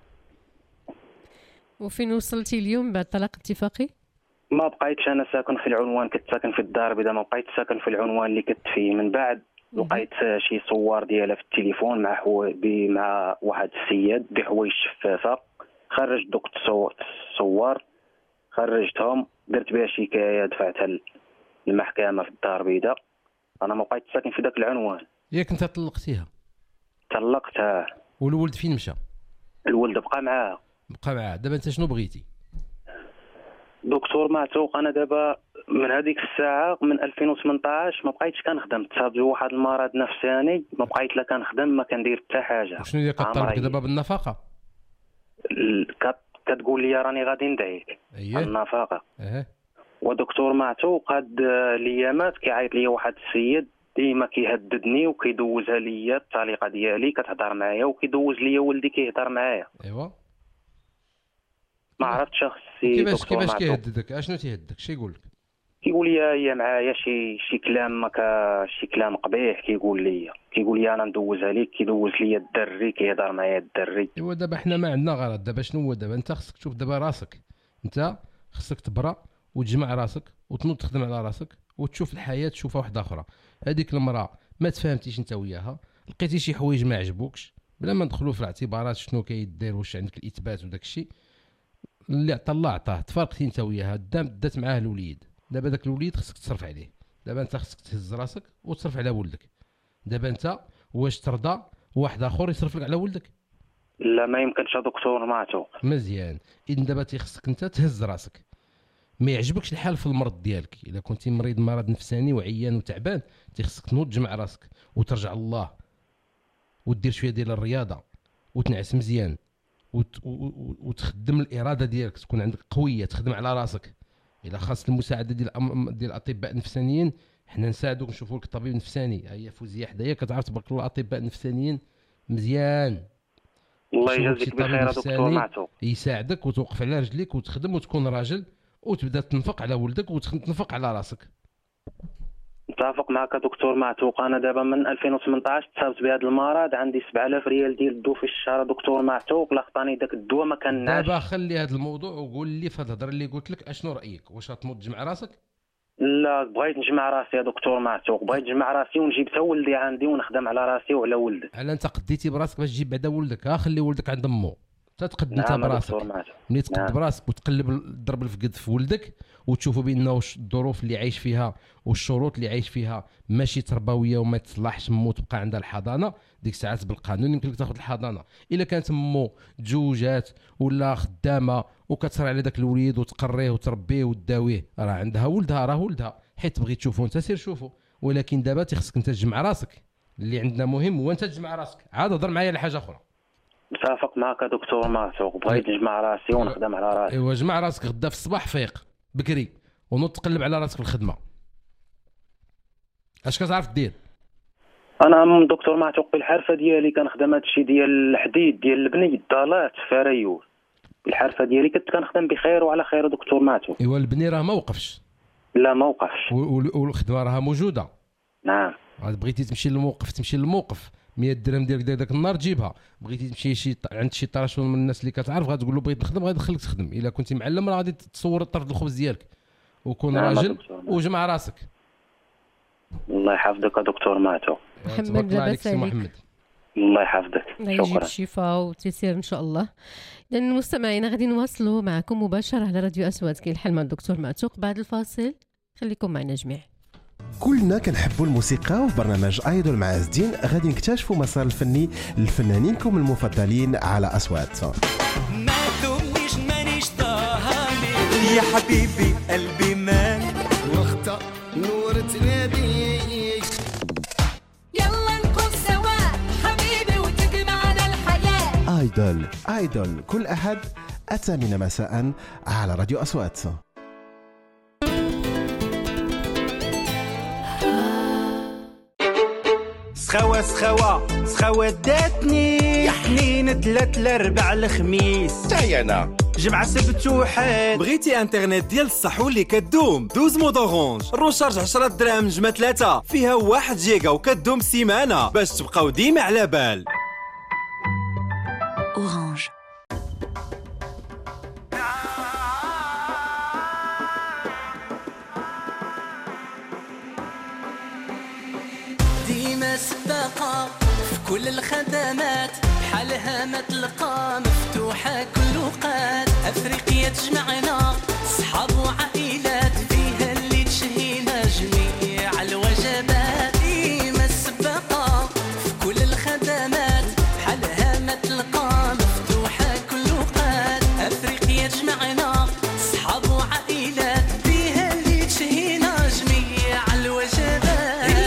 [SPEAKER 2] وفين وصلتي اليوم بعد طلاق اتفاقي؟
[SPEAKER 21] ما بقيتش انا ساكن في العنوان. كنت ساكن في الدار البيضاء ما بقيت ساكن في العنوان اللي كنت فيه. من بعد لقيت شي صور ديالها في التليفون مع حو... مع واحد السيد بحوايج شفافه. خرجت دوك الصور خرجتهم درت بها شكايه دفعتها للمحكمه في الدار البيضاء. انا ما بقيت ساكن في ذاك العنوان.
[SPEAKER 3] ياك انت طلقتيها؟
[SPEAKER 21] طلقتها.
[SPEAKER 3] والولد فين مشى؟
[SPEAKER 21] الولد بقى معاها.
[SPEAKER 3] بقى معاها. دابا انت شنو بغيتي؟
[SPEAKER 21] دكتور معتوق انا دابا من هذيك الساعه من ألفين وثمنطاش ما بقيتش كنخدم. تصاب لي واحد المرض نفساني ما بقيت لا كنخدم ما كندير حتى حاجه.
[SPEAKER 3] شنو هي كطالبك دابا بالنفقه؟
[SPEAKER 21] كتقول لي راني غادي ندعيك.
[SPEAKER 3] اييه.
[SPEAKER 21] النفقه.
[SPEAKER 3] ايه.
[SPEAKER 21] ودكتور معتوق هاد الايامات كيعيط لي واحد السيد ديما كيهددني وكيدوزها ليا الطريقه ديالي كتهضر معايا وكيدوز ليا ولدي كيهضر معايا.
[SPEAKER 3] ايوا.
[SPEAKER 21] ما عرفتش اخسي
[SPEAKER 3] كيفاش كيفاش كيهددك؟ اشنو تيهددك؟ شي يقول لك؟
[SPEAKER 21] كيقول لي هي معايا شي شي كلام ما كا شي كلام قبيح. كيقول لي كيقول لي انا ندوزها ليك. كيدوز ليا الدري كيهضر معايا الدري.
[SPEAKER 3] ايوا دابا حنا ما عندنا غرض. دابا شنو هو دابا؟ انت خصك تشوف دابا راسك. انت خصك تبرا وتجمع راسك وتنوض تخدم على راسك وتشوف الحياه تشوفها واحده اخرى. هذيك المراه ما تفاهمتيش انت وياها. لقيتي شي حوايج ما عجبوكش بلا ما ندخلوا في الاعتبارات شنو كيدير واش عندك الاثبات وداك الشيء اللي عطى الله عطاه، تفارقتي انت وياها دام دات معاه الوليد. دابا داك الوليد خصك تصرف عليه، دابا انت خصك تهز راسك وتصرف على ولدك. دابا انت واش ترضى واحد اخر يصرف لك على ولدك؟
[SPEAKER 21] لا ما يمكنش دكتور معتوق.
[SPEAKER 3] مزيان، اذا دابا تيخصك انت تهز راسك. ما يعجبكش الحال في المرض ديالك، الا كنتي مريض مرض نفساني وعيان وتعبان تيخصك تنوض تجمع راسك وترجع الله ودير شويه ديال الرياضه وتنعس مزيان وت... وتخدم الاراده ديالك، تكون عندك قويه تخدم على راسك. الا خاص المساعده ديال أم... ديال الاطباء النفسانيين حنا نساعدوك نشوفوا لك طبيب نفساني. هي فوزيه حدايا كتعرف تبارك الله الاطباء النفسانيين مزيان.
[SPEAKER 21] الله يجازيك بخير دكتور معتوق.
[SPEAKER 3] يساعدك وتوقف على رجليك وتخدم وتكون راجل وتبدا تنفق على ولدك وتنفق على راسك.
[SPEAKER 21] متفق معك دكتور معتوق. انا دابا من ألفين وثمنطاش تصابت بهذا المرض، عندي سبعة آلاف ريال ديال الضو في الشهر دكتور معتوق. لا خطاني داك الدواء ما كنعش.
[SPEAKER 3] دابا خلي هذا الموضوع وقول لي في الهضره اللي قلت لك اشنو رايك؟ واش غتنوض تجمع راسك؟
[SPEAKER 21] لا بغيت نجمع راسي يا دكتور معتوق، بغيت نجمع راسي ونجيب حتى ولدي عندي ونخدم على راسي وعلى ولدي.
[SPEAKER 3] على انت قديتي براسك باش تجيب بعدا ولدك؟ ها خلي ولدك عند امو تتقد انت
[SPEAKER 21] نعم
[SPEAKER 3] براسك. ملي تقد
[SPEAKER 21] نعم.
[SPEAKER 3] براسك وتقلب الضرب الفقد في ولدك وتشوفوا بانه الظروف اللي عايش فيها والشروط اللي عايش فيها ماشي تربويه وما تصلحش مو تبقى عندها الحضانه، ديك الساعات بالقانون يمكن لك تاخذ الحضانه. الا كانت مو تزوجات ولا خدامه وكتصرى على داك الوليد وتقريه وتربيه وتداويه، راه عندها ولدها راه ولدها، حيت تبغي تشوفه انت سير شوفه. ولكن دابا تيخصك انت تجمع راسك، اللي عندنا مهم هو انت تجمع راسك. عاد هضر معايا على حاجه اخرى.
[SPEAKER 21] متفق معك دكتور معتوق، بغيت نجمع راسي ونخدم على راسي.
[SPEAKER 3] ايوا جمع راسك غدا في الصباح فيق بكري ونوض تقلب على راسك في الخدمه. اش كتعرف دير؟
[SPEAKER 21] انا دكتور معتوق بالحرفه ديالي كنخدم هذا الشيء ديال الحديد ديال البني الضالات في ريول. بالحرفه ديالي كنت كنخدم بخير وعلى خير دكتور معتوق.
[SPEAKER 3] ايوا البني راه ما وقفش.
[SPEAKER 21] لا ما وقفش.
[SPEAKER 3] والخدمه راها موجوده.
[SPEAKER 21] نعم.
[SPEAKER 3] بغيتي تمشي للموقف تمشي للموقف، مية درهم ديالك داك النهار تجيبها. بغيتي تمشي شي عند شي طراشون من الناس اللي كتعرف غتقول له بغيت نخدم غيدخلك تخدم. الا كنتي معلم راه غادي تصور طرد الخبز ديالك وكون
[SPEAKER 21] نعم
[SPEAKER 3] راجل وجمع راسك.
[SPEAKER 21] الله يحفظك دكتور معتوق.
[SPEAKER 2] محمد لاباس عليك؟
[SPEAKER 21] الله يحفظك.
[SPEAKER 2] الله يجيب الشفاء وتيسير ان شاء الله. لان المستمعين غادي نواصلوا معكم مباشره على راديو أصوات كاين الحل مع الدكتور معتوق بعد الفاصل. خليكم معنا جميع.
[SPEAKER 5] كلنا كنحبوا الموسيقى، وفي برنامج ايدول مع الدين غادي نكتشفوا مسار الفني لفنانينكم المفضلين على أصوات.
[SPEAKER 4] ما تمنيش مانيش طاهامي يا حبيبي قلبي مان واخطأ نور تنادي. يلا نكون سوا حبيبي وتجمعنا الحياة.
[SPEAKER 5] ايدول ايدول كل احد الثامنة مساء على راديو أصوات.
[SPEAKER 4] سخوة سخوة سخوة داتني يا حنين تلات الاربع الخميس تاعي انا جمعة سبت وحد.
[SPEAKER 22] بغيتي انترنت ديال الصح واللي كدوم دوز مود اورانج. الروشارج عشرة دراهم جمع ثلاثة فيها واحد جيجا وكدوم سيمانة باش تبقاو ديما على بال.
[SPEAKER 18] اورانج.
[SPEAKER 4] ديما سباقة في كل الخدمات بحالها ما تلقى مفتوحة كل وقت. أفريقيا تجمعنا صحاب وعائلات فيها اللي تشهينا جميع الوجبات. ديما السباقة في كل الخدمات بحالها ما تلقى مفتوحة كل وقت. أفريقيا تجمعنا صحاب وعائلات فيها اللي تشهينا جميع الوجبات.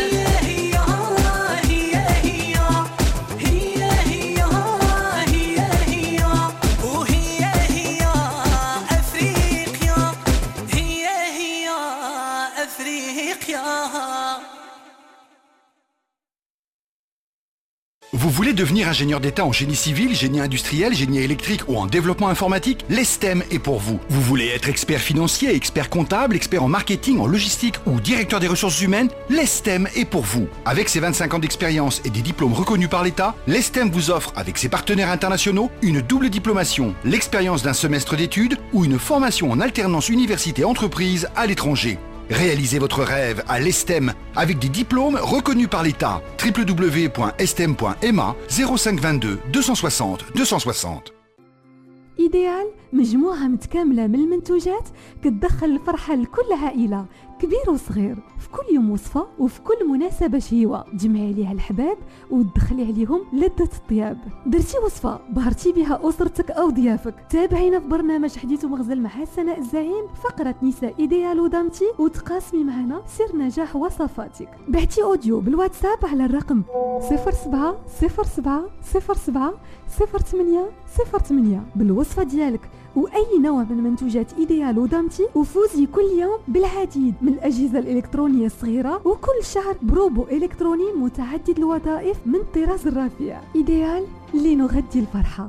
[SPEAKER 23] Vous voulez devenir ingénieur d'État en génie civil, génie industriel, génie électrique ou en développement informatique? L'E S T E M est pour vous. Vous voulez être expert financier, expert comptable, expert en marketing, en logistique ou directeur des ressources humaines? L'E S T E M est pour vous. Avec ses vingt-cinq ans d'expérience et des diplômes reconnus par l'État, l'E S T E M vous offre, avec ses partenaires internationaux, une double diplomation, l'expérience d'un semestre d'études ou une formation en alternance université-entreprise à l'étranger. Réalisez votre rêve à l'ESTEM avec des diplômes reconnus par l'État. w w w point estem point m a zéro cinq vingt-deux deux cent soixante deux cent soixante.
[SPEAKER 6] إيديال مجموعة متكاملة من المنتوجات كتدخل الفرحة لكل عائلة كبير وصغير في كل يوم وصفة وفي كل مناسبة شهيوة تجمعي عليها الحباب وتدخلي عليهم لذة الطياب. درتي وصفة بهرتي بها أسرتك أو ضيافك، تابعينا في برنامج حديث ومغزل مع سناء الزعيم فقرة نساء إيديال ودامتي وتقاسمي معنا سر نجاح وصفاتك. بعتي أوديو بالواتساب على الرقم صفر سبعة صفر سبعة صفر سبعة صفر ثمانية صفر ثمانية بالوصفة ديالك وأي نوع من منتوجات إيديال ودامتي، وفوزي كل يوم بالعديد من الأجهزة الإلكترونية الصغيرة وكل شهر بروبو إلكتروني متعدد الوظائف من طراز الرفيع. إيديال لنغذي الفرحة.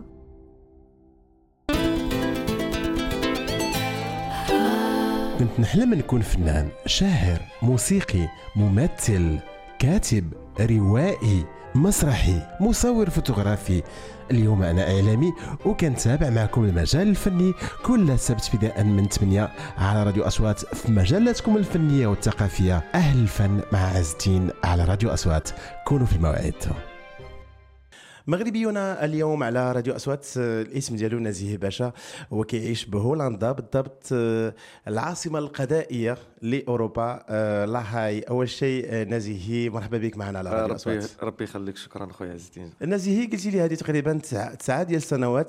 [SPEAKER 5] كنت نحلم نكون فنان، شاعر، موسيقي، ممثل، كاتب، روائي، مسرحي، مصور فوتوغرافي. اليوم أنا إعلامي وكنتابع معكم المجال الفني كل سبت بداء من ثمانية على راديو أصوات في مجالاتكم الفنية والثقافية. أهل الفن مع عز الدين على راديو أصوات. كونوا في الموعد. مغربينا اليوم على راديو أصوات الاسم ديالو نزيه باشا وكيعيش بهولندا، بالضبط العاصمة القضائية لأوروبا لاهاي. أول شيء نزيه مرحبا بك معنا على راديو أصوات.
[SPEAKER 7] ربي يخليك، شكرا خويا عز الدين.
[SPEAKER 5] نزيه قلتي لي هذه تقريبا تسعة ديال السنوات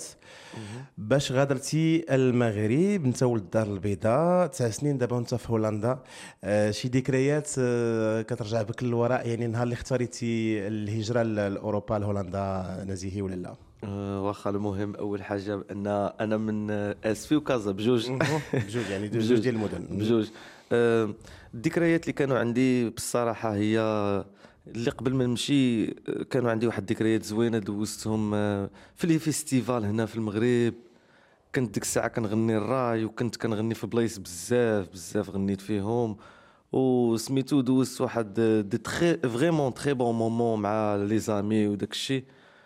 [SPEAKER 5] باش غادرتي المغرب، انت ولد الدار البيضاء، تسع سنين دابا وانت في هولندا. شي ذكريات كترجع بك للوراء، يعني نهار اللي اختاريتي الهجرة لأوروبا لهولندا نزيهي ولا لا؟
[SPEAKER 7] أه واخا المهم اول حاجه بان انا من اسفي وكازا بجوج
[SPEAKER 5] بجوج يعني بجوج ديال المدن
[SPEAKER 7] بجوج. أه الذكريات اللي كانوا عندي بالصراحه هي اللي قبل ما نمشي كانوا عندي واحد الذكريات زوينه دوزتهم في لي فيستيفال هنا في المغرب. كنت ديك الساعه كنغني الراي وكنت كنغني في بلايص بزاف بزاف غنيت فيهم وسميتو دوزت واحد دي تري فريمون تري بون مومون مع لي زامي وداك الشيء.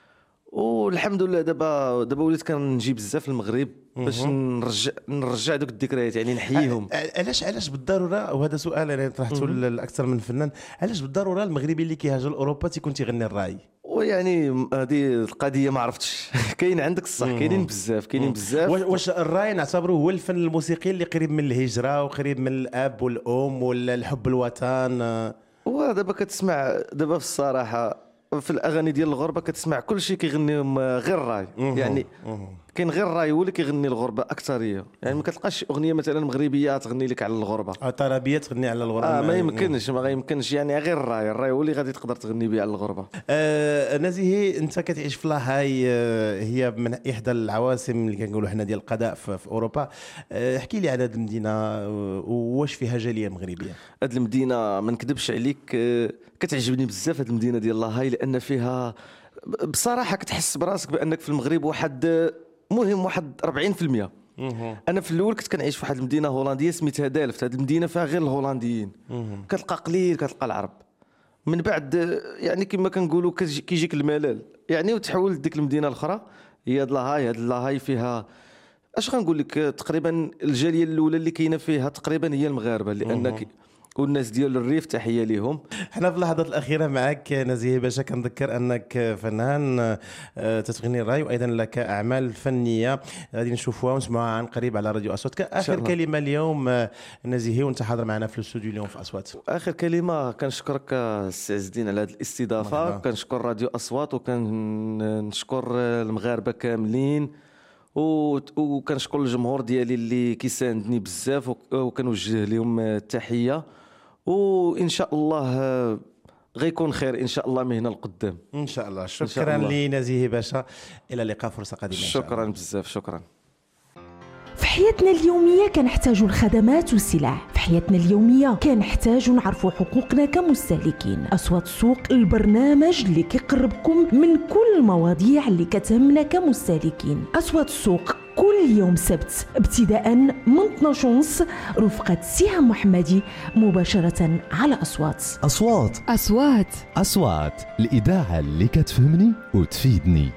[SPEAKER 7] والحمد لله دابا دابا وليت كنجي بزاف المغرب باش نرجع نرجع دوك الذكريات، يعني نحييهم.
[SPEAKER 5] علاش علاش بالضروره، وهذا سؤال انا طرحته لاكثر من فنان، علاش بالضروره المغربي اللي كيهاجر لاوروبا تيكون تيغني الراي؟
[SPEAKER 7] ويعني هذه القضيه ما عرفتش كاين عندك الصح، كاينين بزاف كاينين بزاف.
[SPEAKER 5] واش الراي نعتبره هو الفن الموسيقي اللي قريب من الهجره وقريب من الاب والام والحب الوطن؟
[SPEAKER 7] ودابا كتسمع دابا في الصراحه في الاغاني ديال الغربه كتسمع كل شيء كيغنيهم غير الراي، يعني كاين غير الراي هو اللي كيغني الغربه اكثريه. يعني ما كتلقاش اغنيه مثلا مغربيه تغني لك على الغربه،
[SPEAKER 5] اه طربيه تغني على الغربه.
[SPEAKER 7] آه ما يمكنش ما غيمكنش، يعني غير الراي الراي هو اللي غادي تقدر تغني به على الغربه.
[SPEAKER 5] آه نزيه انت كتعيش في لاهاي، آه هي من احدى العواصم اللي كنقولوا حنا ديال القضاء في, في اوروبا. آه احكي لي على هذه المدينه واش فيها جاليه مغربيه؟
[SPEAKER 7] هذه المدينه ما نكذبش عليك آه كتعجبني بزاف هذه المدينه ديال لاهاي، لان فيها بصراحه كتحس براسك بانك في المغرب واحد مهم واحد أربعين بالمئة. انا في الاول كنت كنعيش في واحد المدينه هولنديه سميتها دالفت. هذه المدينه فيها غير الهولنديين، كتلقى قليل كتلقى العرب. من بعد يعني كما كنقولوا كيجيك الملل يعني وتحول لديك المدينه الاخرى هي لاهاي. هذه لاهاي فيها اش غنقول لك تقريبا الجاليه الاولى اللي كاينه فيها تقريبا هي المغاربه، لانك والناس ديال الريف تحيه ليهم.
[SPEAKER 5] حنا في اللحظات الاخيره معك نزيه باشا كنذكر انك فنان تتغني الراي وايضا لك اعمال فنيه غادي نشوفوها ونسمعوها عن قريب على راديو اصوات. اخر كلمه اليوم نزيه وانت حاضر معنا في الاستوديو اليوم في اصوات.
[SPEAKER 7] اخر كلمه كنشكرك السي عز الدين على هذه الاستضافه، كنشكر راديو اصوات وكنشكر المغاربه كاملين وكنشكر الجمهور ديالي اللي كيساندني بزاف وكنوجه لهم التحيه، وان شاء الله غيكون خير ان شاء الله مهنا القدام
[SPEAKER 5] ان شاء الله. شكرا لنزيه باشا، الى اللقاء فرصه قادمه.
[SPEAKER 7] شكرا بزاف شكرا.
[SPEAKER 8] في حياتنا اليومية كنحتاجوا الخدمات والسلع، في حياتنا اليومية كنحتاجوا نعرفوا حقوقنا كمستهلكين. أصوات السوق البرنامج اللي كيقربكم من كل المواضيع اللي كتهمنا كمستهلكين. أصوات السوق كل يوم سبت ابتداء من اثناش ونص رفقة سهام محمدي مباشرة على أصوات.
[SPEAKER 1] أصوات
[SPEAKER 8] أصوات
[SPEAKER 1] أصوات الإذاعة اللي كتفهمني وتفيدني.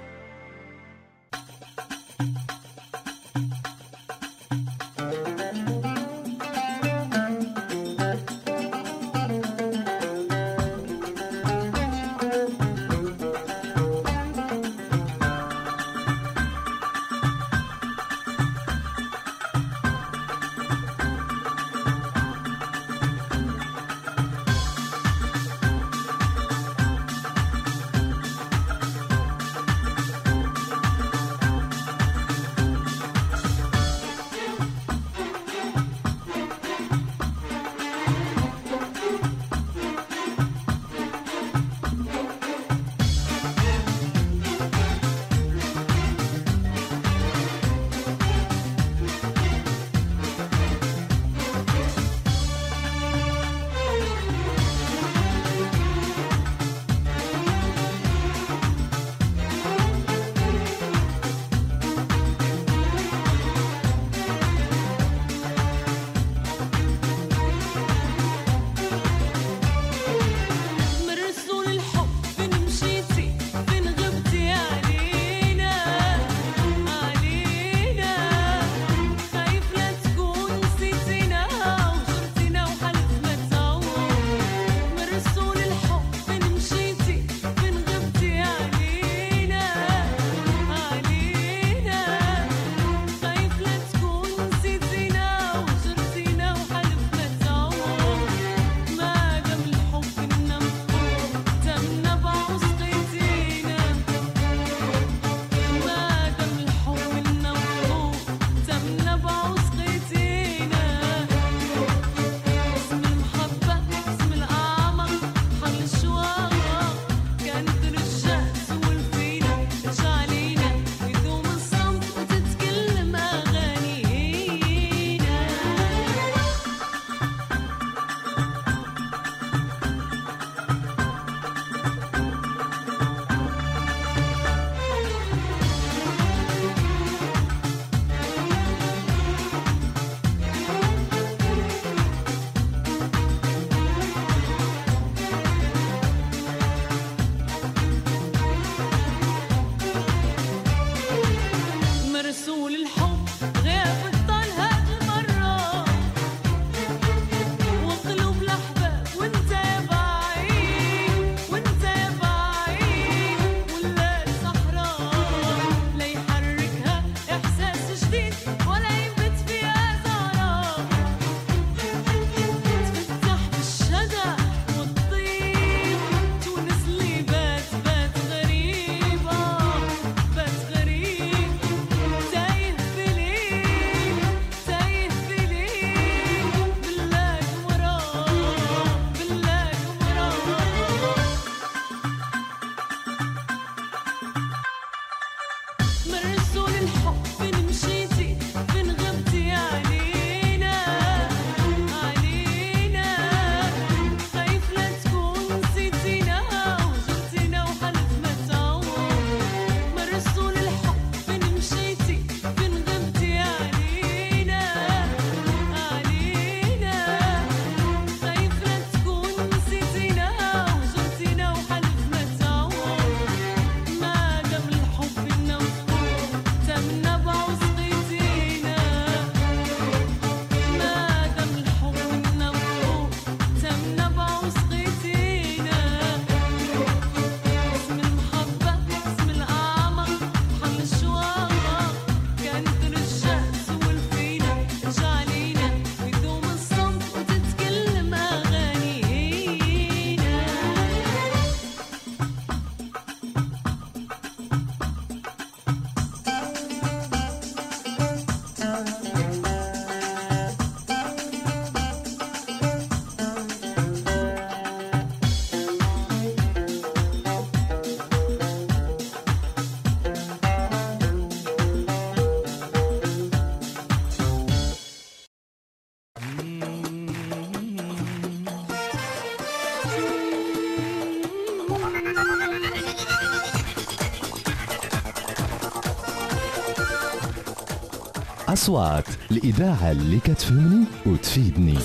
[SPEAKER 1] أصوات الإذاعة اللي كتفهمني وتفيدني.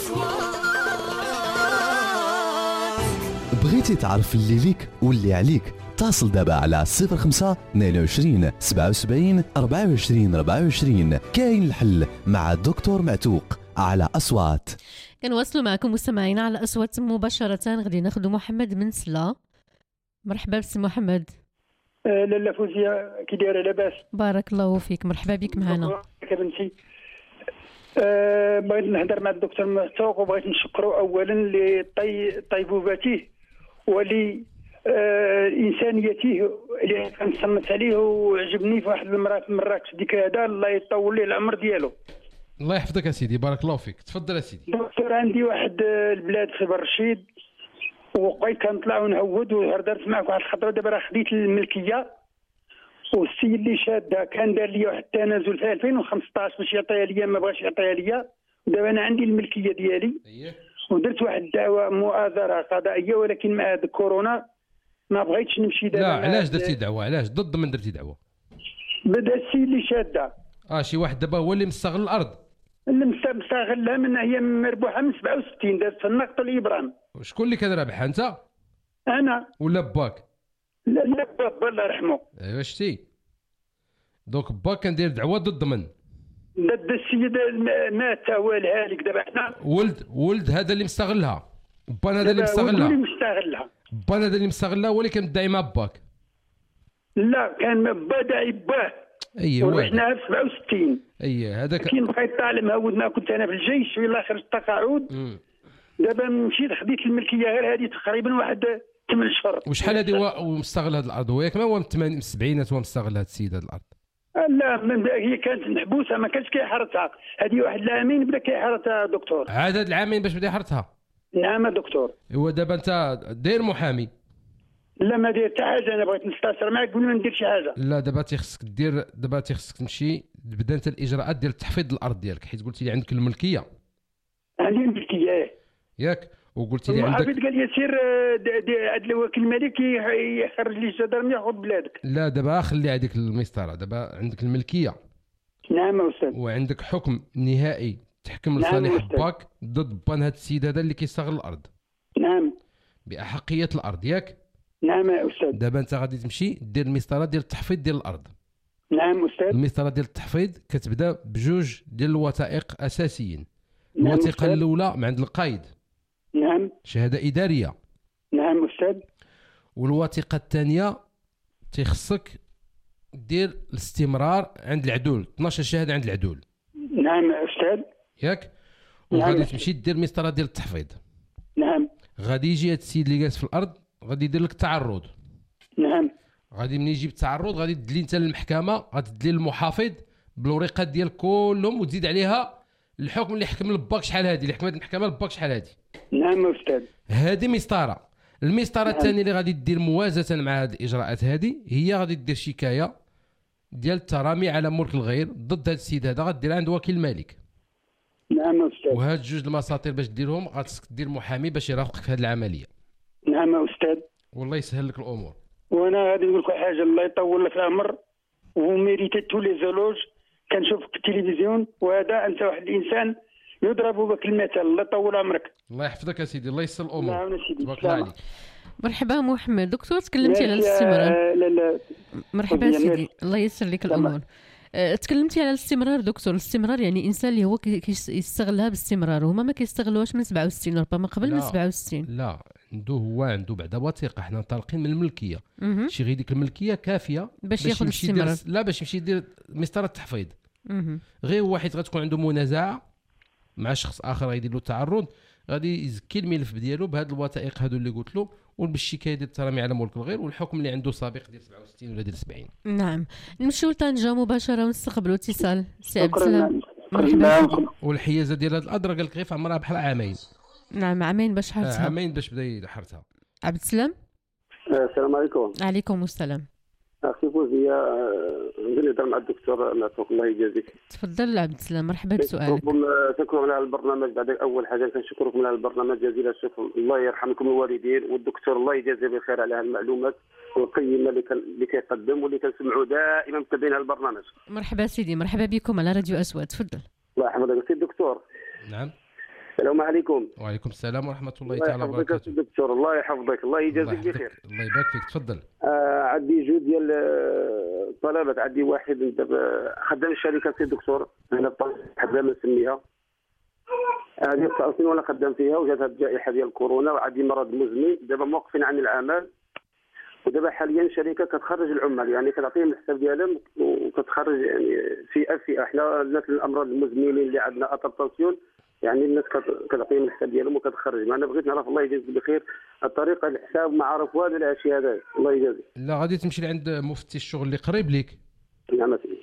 [SPEAKER 1] بغيتي تعرف اللي ليك واللي عليك؟ اتصل دابا على صفر خمسة اثنين وعشرين سبعة وسبعين أربعة وعشرين أربعة وعشرين. كاين الحل مع الدكتور معتوق على أصوات.
[SPEAKER 2] كنواصلوا معكم مستمعينا على أصوات مباشرة. غادي ناخذ محمد من سلا. مرحبا بسي محمد.
[SPEAKER 10] آه لاله فوزيه كي دايره لاباس؟
[SPEAKER 2] بارك الله فيك، مرحبا بك معنا.
[SPEAKER 10] بنتي أه بغيت نهضر مع الدكتور معتوق وبغيت نشكرو اولا لطيبوبته ولي أه انسانيته اللي كنصنت عليه، وعجبني في واحد المرات في مراكش ديك هذا، الله يطول ليه العمر ديالو.
[SPEAKER 3] الله يحفظك يا سيدي، بارك الله فيك. تفضل يا سيدي.
[SPEAKER 10] دكتور عندي واحد البلاد في برشيد وبقيت كنطلع ونهود وهضرت معك واحد الخطره، دابا راه خديت الملكيه والسيد اللي شادها كان دار لي واحد التنازل في ألفين وخمسطاش باش يعطيها ليا، ما بغاش يعطيها ليا، ودابا انا عندي الملكيه ديالي. ودرت واحد الدعوه مؤازره قضائيه، ولكن مع هذا كورونا ما بغيتش نمشي دابا.
[SPEAKER 3] لا علاش درتي دعوه؟ علاش ضد من درتي دعوه؟
[SPEAKER 10] بدا السيد اللي شادها.
[SPEAKER 3] اه شي واحد دابا هو اللي مستغل الارض.
[SPEAKER 10] اللي مستغلها من هي مربوحه من سبعة وستين، دازت في النقط الابرام.
[SPEAKER 3] شكون اللي كان رابحها، انت؟
[SPEAKER 10] انا.
[SPEAKER 3] ولا باك؟
[SPEAKER 10] لا لا با الله يرحمه.
[SPEAKER 3] ايوا شتي دوك باك كندير دعوه ضد من؟
[SPEAKER 10] ضد السيد مات هو الهالك دابا حنا.
[SPEAKER 3] ولد ولد هذا اللي مستغلها. بان هذا اللي مستغلها.
[SPEAKER 10] اللي مستغلها.
[SPEAKER 3] بان هذا اللي مستغلها هو اللي كندعي مع باك.
[SPEAKER 10] لا كان با داعي باه.
[SPEAKER 3] اييه
[SPEAKER 10] ورحنا في سبعة وستين.
[SPEAKER 3] اييه هذاك.
[SPEAKER 10] كي بقيت طالع مهود، ما كنت انا في الجيش والله خرجت تقاعد. دابا مشيت خديت الملكيه غير هذه تقريبا واحد ثمان شهور.
[SPEAKER 3] وشحال هذه هو مستغل هذه الارض؟ هو ياك ما هو من السبعينات هو مستغل هذا السيد هذه الارض؟
[SPEAKER 10] لا هي كانت محبوسه، ما كانش كيحرثها. هذه واحد العامين بدا كيحرثها دكتور.
[SPEAKER 3] عاد هاد العامين باش بدا يحرثها؟
[SPEAKER 10] نعم دكتور.
[SPEAKER 3] هو دابا انت داير محامي؟
[SPEAKER 10] لا ما داير حتى حاجه، انا بغيت نستفسر معك قبل ما ندير شي حاجه.
[SPEAKER 3] لا دابا تيخصك دير، دابا تيخصك تمشي تبدا انت الاجراءات ديال تحفيظ الارض ديالك، حيت قلتي لي عندك الملكيه.
[SPEAKER 10] عندي الملكيه
[SPEAKER 3] ياك، وقلتي لي عندك.
[SPEAKER 10] المحافظ قال لي سير هذا الوكيل الملكي يخرج لي الجدرميه ياخذ بلادك.
[SPEAKER 3] لا دابا خلي هذيك المسطره، دابا عندك الملكيه.
[SPEAKER 10] نعم استاذ.
[SPEAKER 3] وعندك حكم نهائي تحكم لصالح نعم باك ضد بان هذا السيد هذا اللي كيستغل الارض.
[SPEAKER 10] نعم.
[SPEAKER 3] باحقيه الارض ياك.
[SPEAKER 10] نعم يا استاذ.
[SPEAKER 3] دابا انت غادي تمشي دير المسطره ديال التحفيظ ديال الارض.
[SPEAKER 10] نعم استاذ.
[SPEAKER 3] المسطره ديال التحفيظ كتبدا بجوج ديال الوثائق اساسيين. نعم الوثيقه الاولى من عند القايد.
[SPEAKER 10] نعم.
[SPEAKER 3] شهاده اداريه.
[SPEAKER 10] نعم استاذ.
[SPEAKER 3] والوثيقه الثانيه تيخصك دير الاستمرار عند العدول، اثناش شهاده عند العدول.
[SPEAKER 10] نعم استاذ.
[SPEAKER 3] ياك. وغادي نعم. تمشي دير المسطره ديال التحفيظ.
[SPEAKER 10] نعم.
[SPEAKER 3] غادي يجي هذا السيد اللي جالس في الارض غادي يدير لك تعرض.
[SPEAKER 10] نعم.
[SPEAKER 3] غادي ملي يجيب التعرض غادي تدلي انت للمحكمه، غادي تدلي للمحافظ بالوريقات ديال كلهم وتزيد عليها الحكم اللي حكم لباك شحال هادي، اللي حكمت المحكمه لباك شحال هادي.
[SPEAKER 10] نعم استاذ.
[SPEAKER 3] هذه مسطره. المسطره
[SPEAKER 10] نعم.
[SPEAKER 3] الثانيه اللي غادي دير موازاه مع هذه الاجراءات هذه هي غادي دير شكايه ديال الترامي على ملك الغير ضد هذا السيد هذا، غديرها عند وكيل الملك.
[SPEAKER 10] نعم استاذ.
[SPEAKER 3] وهاد جوج المساطير باش ديرهم غاتسك دير محامي باش يرافقك في هذه العمليه.
[SPEAKER 10] نعم استاذ.
[SPEAKER 3] والله يسهل لك الامور.
[SPEAKER 10] وانا غادي نقول لك حاجه، الله يطول لك العمر وميريتي تو لي زولوج. كنشوفك في التلفزيون وهذا انت واحد الانسان يضرب بك المثل، الله يطول عمرك.
[SPEAKER 3] الله يحفظك يا سيدي، الله يسر الامور.
[SPEAKER 10] نعم سيدي.
[SPEAKER 3] تبارك الله عليك.
[SPEAKER 2] مرحبا محمد. دكتور تكلمتي على الاستمرار.
[SPEAKER 10] لا لا
[SPEAKER 2] مرحبا سيدي، الله يسر لك الامور. أه تكلمتي على الاستمرار دكتور. الاستمرار يعني انسان اللي هو كيستغلها باستمرار، وهما ما كيستغلوهاش من سبعة وستين، ربما قبل من سبعة وستين.
[SPEAKER 3] لا عنده هو عنده بعدا وثيقه، حنا طالقين من الملكيه. شي غير ديك الملكيه كافيه
[SPEAKER 2] باش ياخذ الاستمرار.
[SPEAKER 3] لا باش يمشي يدير مسطره التحفيظ. غير واحد غتكون عنده منازعه مع شخص اخر غيدير له تعرض، غادي يزكي الملف ديالو بهاد الوثائق هادو اللي قلت له، وبالشكايه ديال الترامي على ملك الغير والحكم اللي عنده سابق ديال سبعة وستين ولا ديال سبعين.
[SPEAKER 2] نعم. نمشيو لطنجة مباشره ونستقبلوا اتصال. سي عبد السلام. مرحبا.
[SPEAKER 3] والحيازه ديال هاد الارض قال لك غير في عمرها بحال عامين.
[SPEAKER 2] نعم عامين باش حرتها.
[SPEAKER 3] عامين باش بدا يحرتها.
[SPEAKER 2] عبد السلام.
[SPEAKER 11] السلام عليكم.
[SPEAKER 2] عليكم السلام.
[SPEAKER 11] اخي فوزيه نبغي نهضر مع الدكتور معتوق الله يجازيك.
[SPEAKER 2] تفضل عبد السلام، مرحبا بسؤالك.
[SPEAKER 11] شكرا على البرنامج. بعد اول حاجه كنشكركم على البرنامج جزيل الشكر، الله يرحمكم الوالدين، والدكتور الله يجازيه بالخير على هذه المعلومات القيمه اللي كان اللي كيقدم واللي كنسمعوا دائما متابعين هذا البرنامج.
[SPEAKER 2] مرحبا سيدي، مرحبا بكم على راديو اسود. تفضل.
[SPEAKER 11] الله يحفظك سيدي الدكتور.
[SPEAKER 3] نعم.
[SPEAKER 11] السلام عليكم.
[SPEAKER 3] وعليكم السلام ورحمه الله تعالى وبركاته.
[SPEAKER 11] الله يحفظك الله يحفظك الله يجازيك بخير.
[SPEAKER 3] الله يبارك فيك. تفضل.
[SPEAKER 11] آه عندي جوج ديال الطلبات. عندي واحد دابا خدام الشركه سي الدكتور، انا حدا ما نسميها، هذه تسع سنين وانا خدام فيها، وجات هذه الجائحه ديال كورونا وعندي مرض مزمن، دابا موقفين عن العمل، ودابا حاليا الشركه كتخرج العمال، يعني كتعطيهم الحساب ديالهم وكتخرج يعني فئه فئه. حنا الناس الامراض المزمنين اللي عندنا اترباسيون، يعني الناس كتعطيهم الحساب ديالهم وكتخرج. انا بغيت نعرف الله يجازيك بخير الطريقه الحساب ما عرف والو الاشياء هذا، الله يجازيك.
[SPEAKER 3] لا غادي تمشي لعند مفتي الشغل اللي قريب ليك.
[SPEAKER 11] نعم سيدي.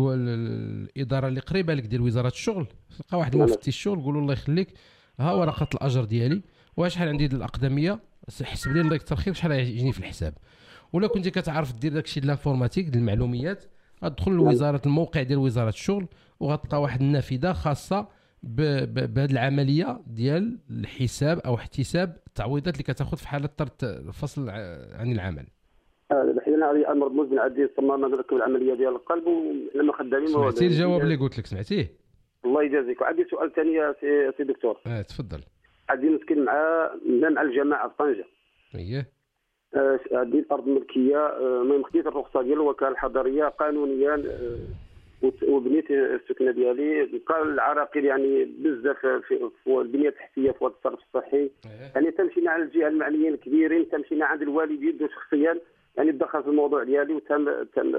[SPEAKER 3] الاداره اللي قريبه لك ديال وزاره الشغل، تلقى واحد مفتي الشغل قول له الله يخليك ها ورقه الاجر ديالي وشحال عندي ديال الاقدميه، حسب لي الله يكثر خير شحال يجيني في الحساب. ولا كنتي كتعرف دير داكشي ديال الانفورماتيك ديال المعلوميات، غتدخل لوزاره الموقع ديال وزاره الشغل وغتلقى واحد النافذه خاصه بهذه العمليه ديال الحساب او احتساب التعويضات اللي كتاخذ في حاله طرد الفصل عن العمل.
[SPEAKER 11] اه حنا عندي امر مزمن، عندي صمام نركب العمليه ديال القلب ولما خدامين.
[SPEAKER 3] سمعتي الجواب اللي قلت لك؟ سمعتيه؟
[SPEAKER 11] الله يجازيك. وعندي سؤال ثاني يا سي, سي دكتور.
[SPEAKER 3] اه تفضل.
[SPEAKER 11] عندي مسكين مع مع الجماعه في طنجه.
[SPEAKER 3] اييه.
[SPEAKER 11] آه عندي الارض ملكيه، آه من خديت الرخصه ديال الوكاله الحضريه قانونيا، آه وبنيت السكنه ديالي. بقى العراقيل يعني بزاف في, في البنيه التحتيه في الصرف الصحي. يعني تمشينا على الجهه المعنيين الكبيرين، تمشينا عند الوالدين شخصيا، يعني تدخل في الموضوع ديالي وتم تم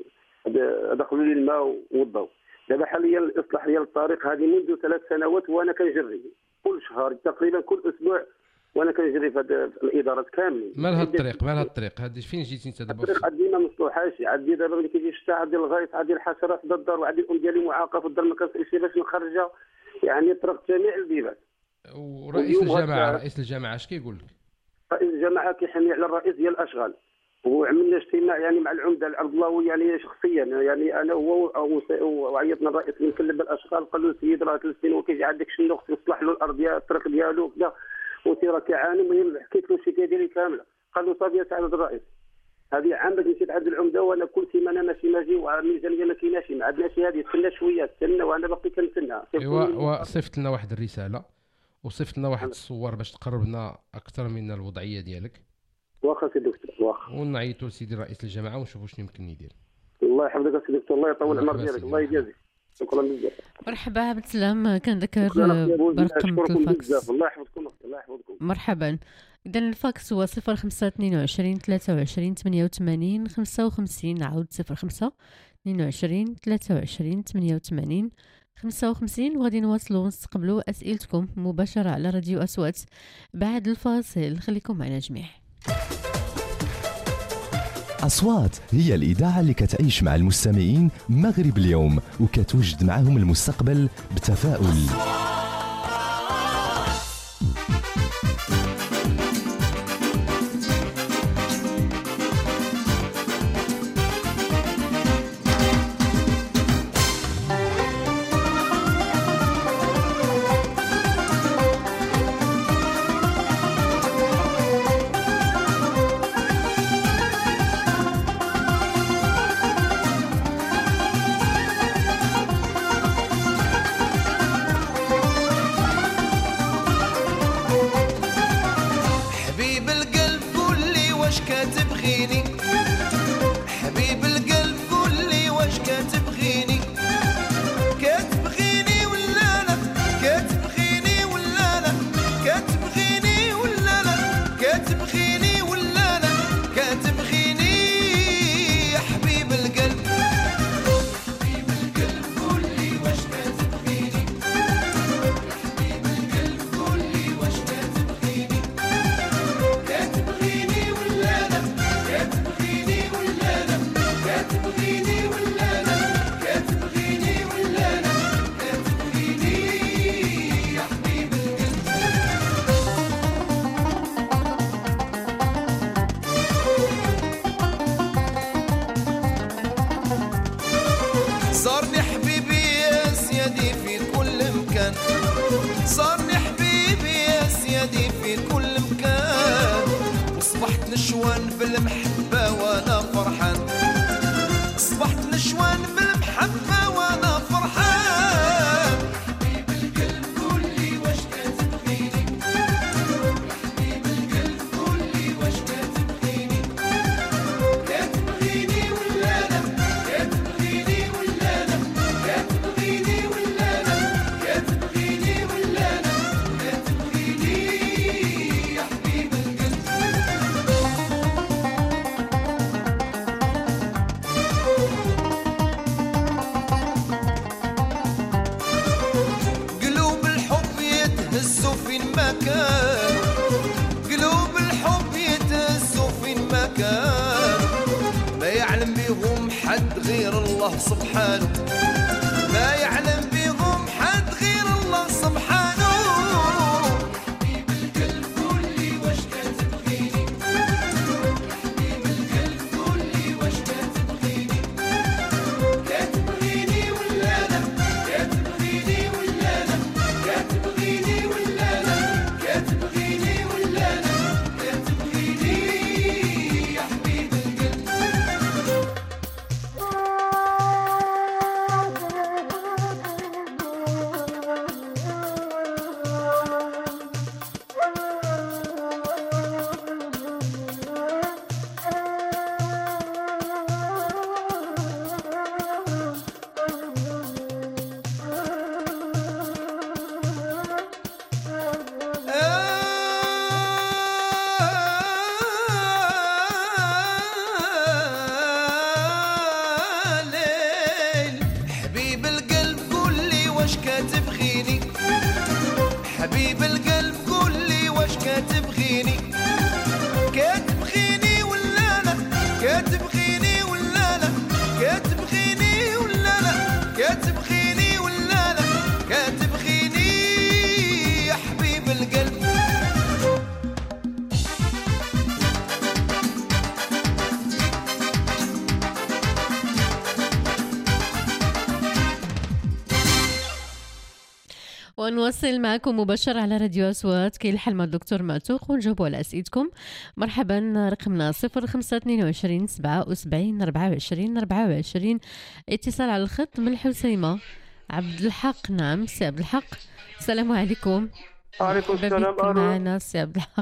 [SPEAKER 11] دخلوا لي الماء والضوء. دابا حاليا الاصلاح ديال الطريق هذه منذ ثلاث سنوات وانا كنجري كل شهر تقريبا كل اسبوع وانا كنجري في هذه الادارات كاملين.
[SPEAKER 3] مال هاد الطريق مال هاد الطريق هذه فين جيتي انت دابا؟
[SPEAKER 11] الطريق عندي ما مصلوحاش، عندي دابا ملي كيجي الشتاء عندي الغيط، عندي الحشرات في الدار، وعندي الام ديالي معاقه في الدار ما كنسالش باش نخرجها، يعني طرق جميع البيبان.
[SPEAKER 3] ورئيس الجماعه رئيس الجماعه اش كيقول لك؟
[SPEAKER 11] رئيس الجماعه كيحمي على الرئيس ديال الاشغال، وعملنا اجتماع يعني مع العمده العبدلاوي يعني شخصيا، يعني انا هو وعيطنا الرئيس اللي مكلف بالاشغال، قال له السيد راه ثلاث سنين وكيجي عندك شنو خصو يصلح له الارض ديال الطريق ديالو وكذا، وانت راه كيعاني. المهم حكيت له الشكايه ديالي كامله، قال له صافي سعاده الرئيس هذه عندك مشيت عند العمده وانا كل سيمانه ماشي ناجي والميزانيه ما كايناش، ما عندناش هذه، تسنى شويه تسنى وانا باقي كنتسنى.
[SPEAKER 3] ايوا وصيفط لنا واحد الرساله وصيفط لنا واحد الصور باش تقرب لنا اكثر من الوضعيه ديالك.
[SPEAKER 11] واخا سي دكتور واخا.
[SPEAKER 3] ونعيطوا لسيدي رئيس الجماعه ونشوفوا شنو يمكن يدير.
[SPEAKER 11] الله يحفظك سي دكتور، الله يطول العمر ديالك، الله يجازيك. شكرا بزاف.
[SPEAKER 2] مرحبا عبد السلام، كنذكر برقم الفاكس.
[SPEAKER 11] الله يحفظكم الله يحفظكم.
[SPEAKER 2] مرحبا. إذا الفاكس هو صفر خمسة اثنين وعشرين ثلاثة وعشرين ثمانية وثمانين خمسة وخمسين، عاود صفر خمسة اثنين وعشرين ثلاثة وعشرين ثمانية وثمانين خمسة وخمسين. وغادي نواصلوا ونستقبلوا أسئلتكم مباشرة على راديو أصوات بعد الفاصل. خليكم معنا جميع.
[SPEAKER 1] أصوات هي الإذاعة اللي كتعيش مع المستمعين مغرب اليوم وكتوجد معهم المستقبل بتفاؤل.
[SPEAKER 12] المحبة وانا فرحان اصبحت نشوان في المحبة وانا فرحان حبيب القلب قول لي واش كتبغيني حبيب القلب قول لي واش كتبغيني كتبغيني ولا لا كتبغيني ولا لا كتبغيني ولا لا كتبغيني ولا لا كتبغيني يا حبيب القلب قلوب الحب يتهزوا فين ما كان قلوب الحب يتهزوا فين ما كان ما يعلم بيهم حد غير الله سبحانه ما يعلم بيهم حد غير الله سبحانه حبيب القلب قول لي واش كتبغيني حبيب القلب قول لي واش كتبغيني كتبغيني ولا لا كتبغيني ولا لا كتبغيني ولا لا كتبغيني ولا لا كتبغيني يا حبيب القلب ليل حبيب القلب قول لي واش كتبغيني حبيب القلب قول لي واش كتبغيني كتبغيني ولا لا كتبغيني ولا لا كتبغيني ولا لا كتبغيني ولا لا كتبغيني يا حبيب القلب
[SPEAKER 2] ونواصل معكم مباشرة على راديو أصوات كي الحل مع الدكتور معتوق ونجاوبوا على أسئلتكم. مرحبا، رقمنا صفر خمسة اثنين وعشرين سبعة وسبعين أربعة وعشرين أربعة وعشرين. اتصال على الخط من الحسيمة. عبد الحق، نعم سي عبد الحق، السلام عليكم.
[SPEAKER 13] وعليكم السلام.
[SPEAKER 2] مرحبا بك معنا سي عبد الحق.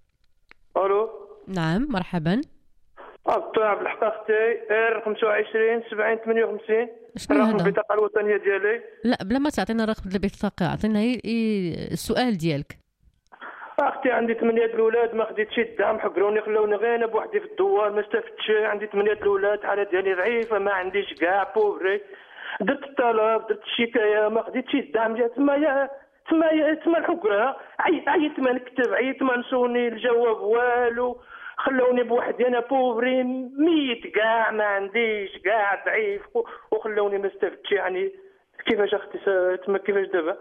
[SPEAKER 13] الو
[SPEAKER 2] نعم مرحبا.
[SPEAKER 13] الدكتور عبد الحق اختي رقم خمسة وعشرين سبعين ثمانية وخمسين
[SPEAKER 2] شنو
[SPEAKER 13] رقم
[SPEAKER 2] هذا؟
[SPEAKER 13] البطاقه الوطنيه ديالي.
[SPEAKER 2] لا بلا ما تعطينا رقم البطاقة، عطينا هي هي السؤال ديالك.
[SPEAKER 13] اختي عندي ثمانيه د الاولاد ما خديتش الدعم، حقروني خلوني غير انا بوحدي في الدوار ما استفدتش. عندي ثمانيه د الاولاد، الحاله ديالي ضعيفه ما عنديش كاع بوفري. درت الطلب درت الشكايه ما خديتش الدعم ديال تمايا تمايا تما الحقره. عيط عيط ما نكتب عيط ما نسوني الجواب والو، خلوني بوحدي انا بوفري ميت كاع ما عنديش كاع ضعيف وخلوني ما استفدتش. يعني كيفاش اختي تما كيفاش دابا؟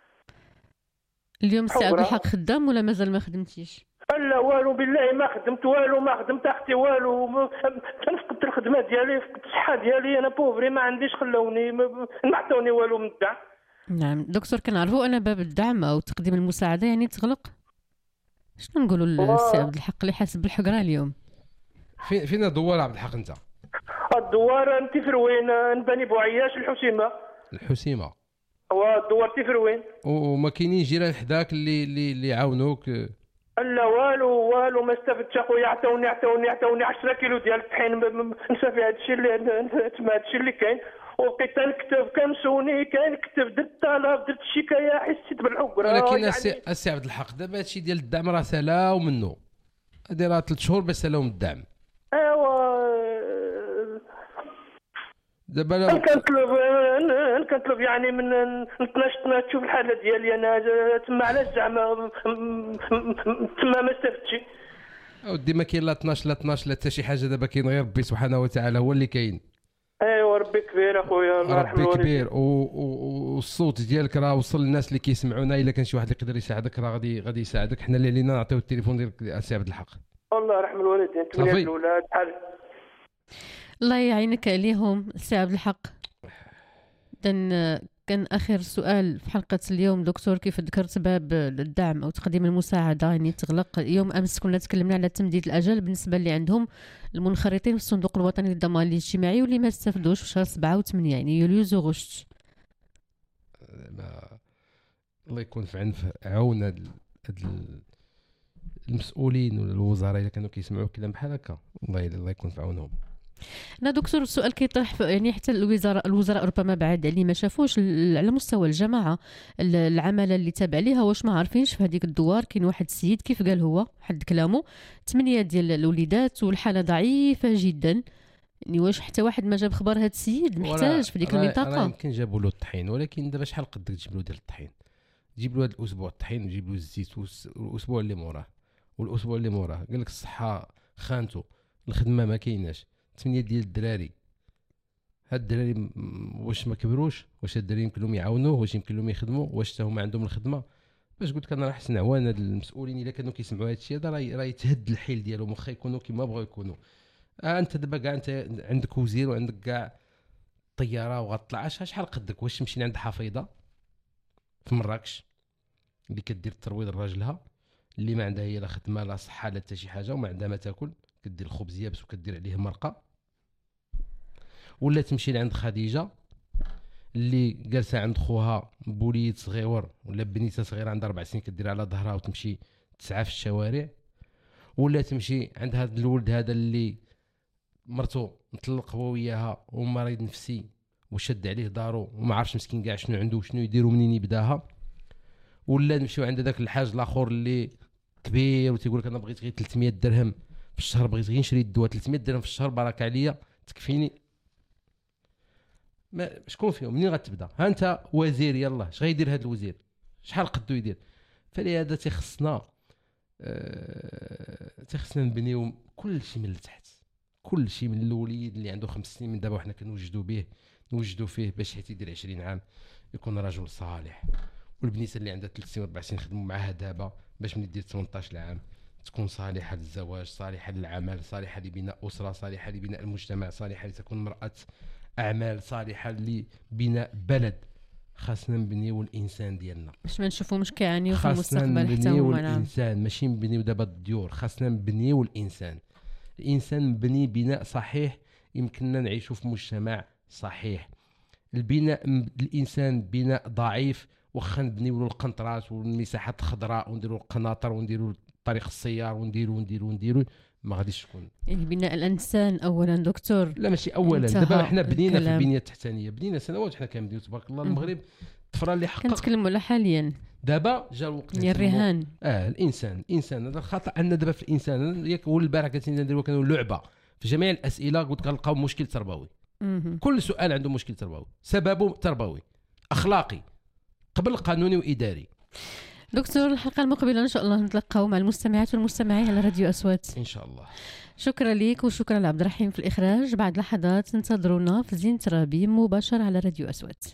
[SPEAKER 2] اليوم سي عبد الحق خدام ولا مازال ما خدمتيش؟
[SPEAKER 13] لا والو بالله ما خدمت والو ما خدمت اختي والو. انا فقدت الخدمه ديالي فقدت الصحه ديالي انا بوفري ما عنديش خلوني ما عطوني والو من الدعم.
[SPEAKER 2] نعم دكتور كنعرفوا ان باب الدعم او تقديم المساعده يعني تغلق. شنو نقولوا للسي عبد الحق اللي حاسس بالحقره اليوم؟
[SPEAKER 3] فين فين الدوار عبد الحق انت؟
[SPEAKER 13] الدوار انت في روين نباني بوعياش الحسيمه.
[SPEAKER 3] الحسيمه
[SPEAKER 13] هو الدوار في روين.
[SPEAKER 3] وما كاينين جيران حداك اللي اللي اللي يعاونوك؟
[SPEAKER 13] لا والو والو ما استفدتش اخويا. عطاوني عطاوني عطاوني عشرة كيلو ديال الطحين نسى في هذا الشيء اللي تما هذا الشيء اللي كاين. وبقيت نكتب كنسوني كنكتب درت طلب درت الشكايه حسيت بالحقره.
[SPEAKER 3] ولكن السي السي عبد الحق دابا هادشي ديال الدعم راه سالاو منه، هادي راه ثلاث شهور باش سالاو من الدعم.
[SPEAKER 13] ايوا
[SPEAKER 3] دابا لو
[SPEAKER 13] كنطلب كنطلب يعني من نتناشط تشوف الحاله ديالي انا تما علاش زعما تما ما استفدتش.
[SPEAKER 3] اودي ما كاين لا اثناش لا اثناش لا حتى شي حاجه. دابا كاين غير ربي سبحانه وتعالى هو اللي كاين.
[SPEAKER 13] ايوا ربي كبير اخويا الله يرحم
[SPEAKER 3] ربي كبير. والصوت ديالك راه وصل للناس اللي كيسمعونا. الا كان شي واحد يقدر يساعدك راه غادي غادي يساعدك. حنا اللي علينا نعطيو التليفون ديال السي عبد الحق.
[SPEAKER 13] الله يرحم الوالدين ثمانيه الاولاد بحال.
[SPEAKER 2] الله يعينك عليهم السي عبد الحق. دن كان اخر سؤال في حلقه اليوم دكتور، كيف ذكرت باب الدعم او تقديم المساعده يعني تغلق. يوم امس كنا تكلمنا على تمديد الاجل بالنسبه اللي عندهم المنخرطين في الصندوق الوطني للضمان الاجتماعي واللي ما استفدوش في شهر سبعة وثمانية يعني يوليوز وغشت.
[SPEAKER 3] الله يكون في عون عون هاد المسؤولين ولا الوزراء اللي كانوا كيسمعوا كلام بحال هكا، الله الله يكون في عونهم.
[SPEAKER 2] انا دكتور السؤال كيطرح يعني حتى الوزراء الوزراء ربما بعد اللي ما شافوش على مستوى الجماعه العماله اللي تابع ليها، واش ما عارفينش في هذيك الدوار كاين واحد السيد كيف قال هو حد كلامه ثمانيه ديال الوليدات والحاله ضعيفه جدا، يعني واش حتى واحد ما جاب خبر هذا السيد محتاج في ديك المنطقه؟
[SPEAKER 3] يمكن جابوا له الطحين، ولكن دابا شحال قدك تجيب له ديال الطحين؟ جيب له هذا الاسبوع الطحين وجيب له الزيت والاسبوع اللي موراه والاسبوع اللي موراه قال لك الصحه خانته، الخدمه ما كايناش، ثمانيه ديال الدراري. هاد الدراري واش ما كبروش؟ واش هاد الدراري يمكن لهم يعاونوه؟ واش يمكن لهم يخدموا؟ واش حتى هما عندهم الخدمه؟ باش قلت لك انا راه حسن عوان هاد المسؤولين الا كانوا كيسمعوا هاد الشيء هذا راه راه يتهد الحيل ديالهم واخا يكونوا كما بغاو يكونوا. آه انت دابا كاع انت عندك وزير وعندك كاع طياره وغطلع شحال قدك؟ واش تمشي عند حفيظه في مراكش اللي كدير الترويض لراجلها اللي ما عندها هي لا خدمه لا صحه لا حتى شي حاجه وما عندها ما تاكل، كدير الخبز يابس وكدير عليه مرقه؟ ولا تمشي لعند خديجه اللي جالسه عند خوها بوليد صغيور ولا بنيته صغيره عندها اربع سنين كدير على ظهرها وتمشي تسعى في الشوارع؟ ولا تمشي عند هذا الولد هذا اللي مرته مطلق هو وياها ومريض نفسي وشد عليه دارو وما عارفش مسكين كاع شنو عنده وشنو يديروا منين يبداها؟ ولا نمشيو عند ذاك الحاج الاخر اللي كبير وتيقول لك انا بغيت غير ثلاثمية درهم في الشهر، بغيت غير نشري الدواء ثلاثمية درهم في الشهر بارك عليا تكفيني. ما شكون فيهم؟ منين غتبدا؟ ها انت وزير يلاه اش غيدير هذا الوزير؟ شحال قدو يدير؟ فلهذا تيخصنا أه... تيخصنا نبنيو كل شيء من التحت، كل شيء من الوليد اللي عنده خمس سنين من دابا وحنا كنوجدوا به نوجدوا فيه باش حيت يدير عشرين عام يكون رجل صالح، والبنيته اللي عندها ثلاث سنين اربع سنين خدموا معاها دابا باش من دير ثمنطاش عام تكون صالحه للزواج، صالحه للعمل، صالحه لبناء اسره، صالحه لبناء المجتمع، صالحه لتكون مراه اعمال، صالحه لبناء بلد. خاصنا نبنيو الانسان ديالنا
[SPEAKER 2] باش ما نشوفوش كيعانيو في المستقبل
[SPEAKER 3] حتى هما.
[SPEAKER 2] خاصنا
[SPEAKER 3] نبنيو الانسان ماشي نبنيو دابا الديور، خاصنا نبنيو الانسان. الانسان نبني بناء صحيح يمكننا نعيشوا في مجتمع صحيح. البناء الانسان بناء ضعيف واخا نبنيو له القنطرات والمساحات الخضراء ونديروا القناطر ونديروا طريق السيار ونديروا ونديروا ونديروا ما غاديش تكون.
[SPEAKER 2] يعني بناء الانسان اولا دكتور.
[SPEAKER 3] لا ماشي اولا، دابا حنا بنينا في البنيه التحتانيه، بنينا سنوات حنا كنبنيو تبارك الله. المغرب الطفره اللي حقق
[SPEAKER 2] كنتكلموا على حاليا
[SPEAKER 3] دابا جا الوقت
[SPEAKER 2] الرهان.
[SPEAKER 3] اه الانسان الانسان هذا الخطا عندنا دابا في الانسان. ياك هو البارح كنت نديروا كانوا لعبه في جميع الاسئله قلت غنلقاو مشكل تربوي. كل سؤال عنده مشكل تربوي، سببه تربوي اخلاقي قبل قانوني واداري.
[SPEAKER 2] دكتور الحلقه المقبله ان شاء الله نتلقاو مع المستمعات والمستمعين على راديو اصوات
[SPEAKER 3] ان شاء الله.
[SPEAKER 2] شكرا لك وشكرا لعبد الرحيم في الاخراج. بعد لحظات انتظرونا في زينة ربيع مباشر على راديو اصوات.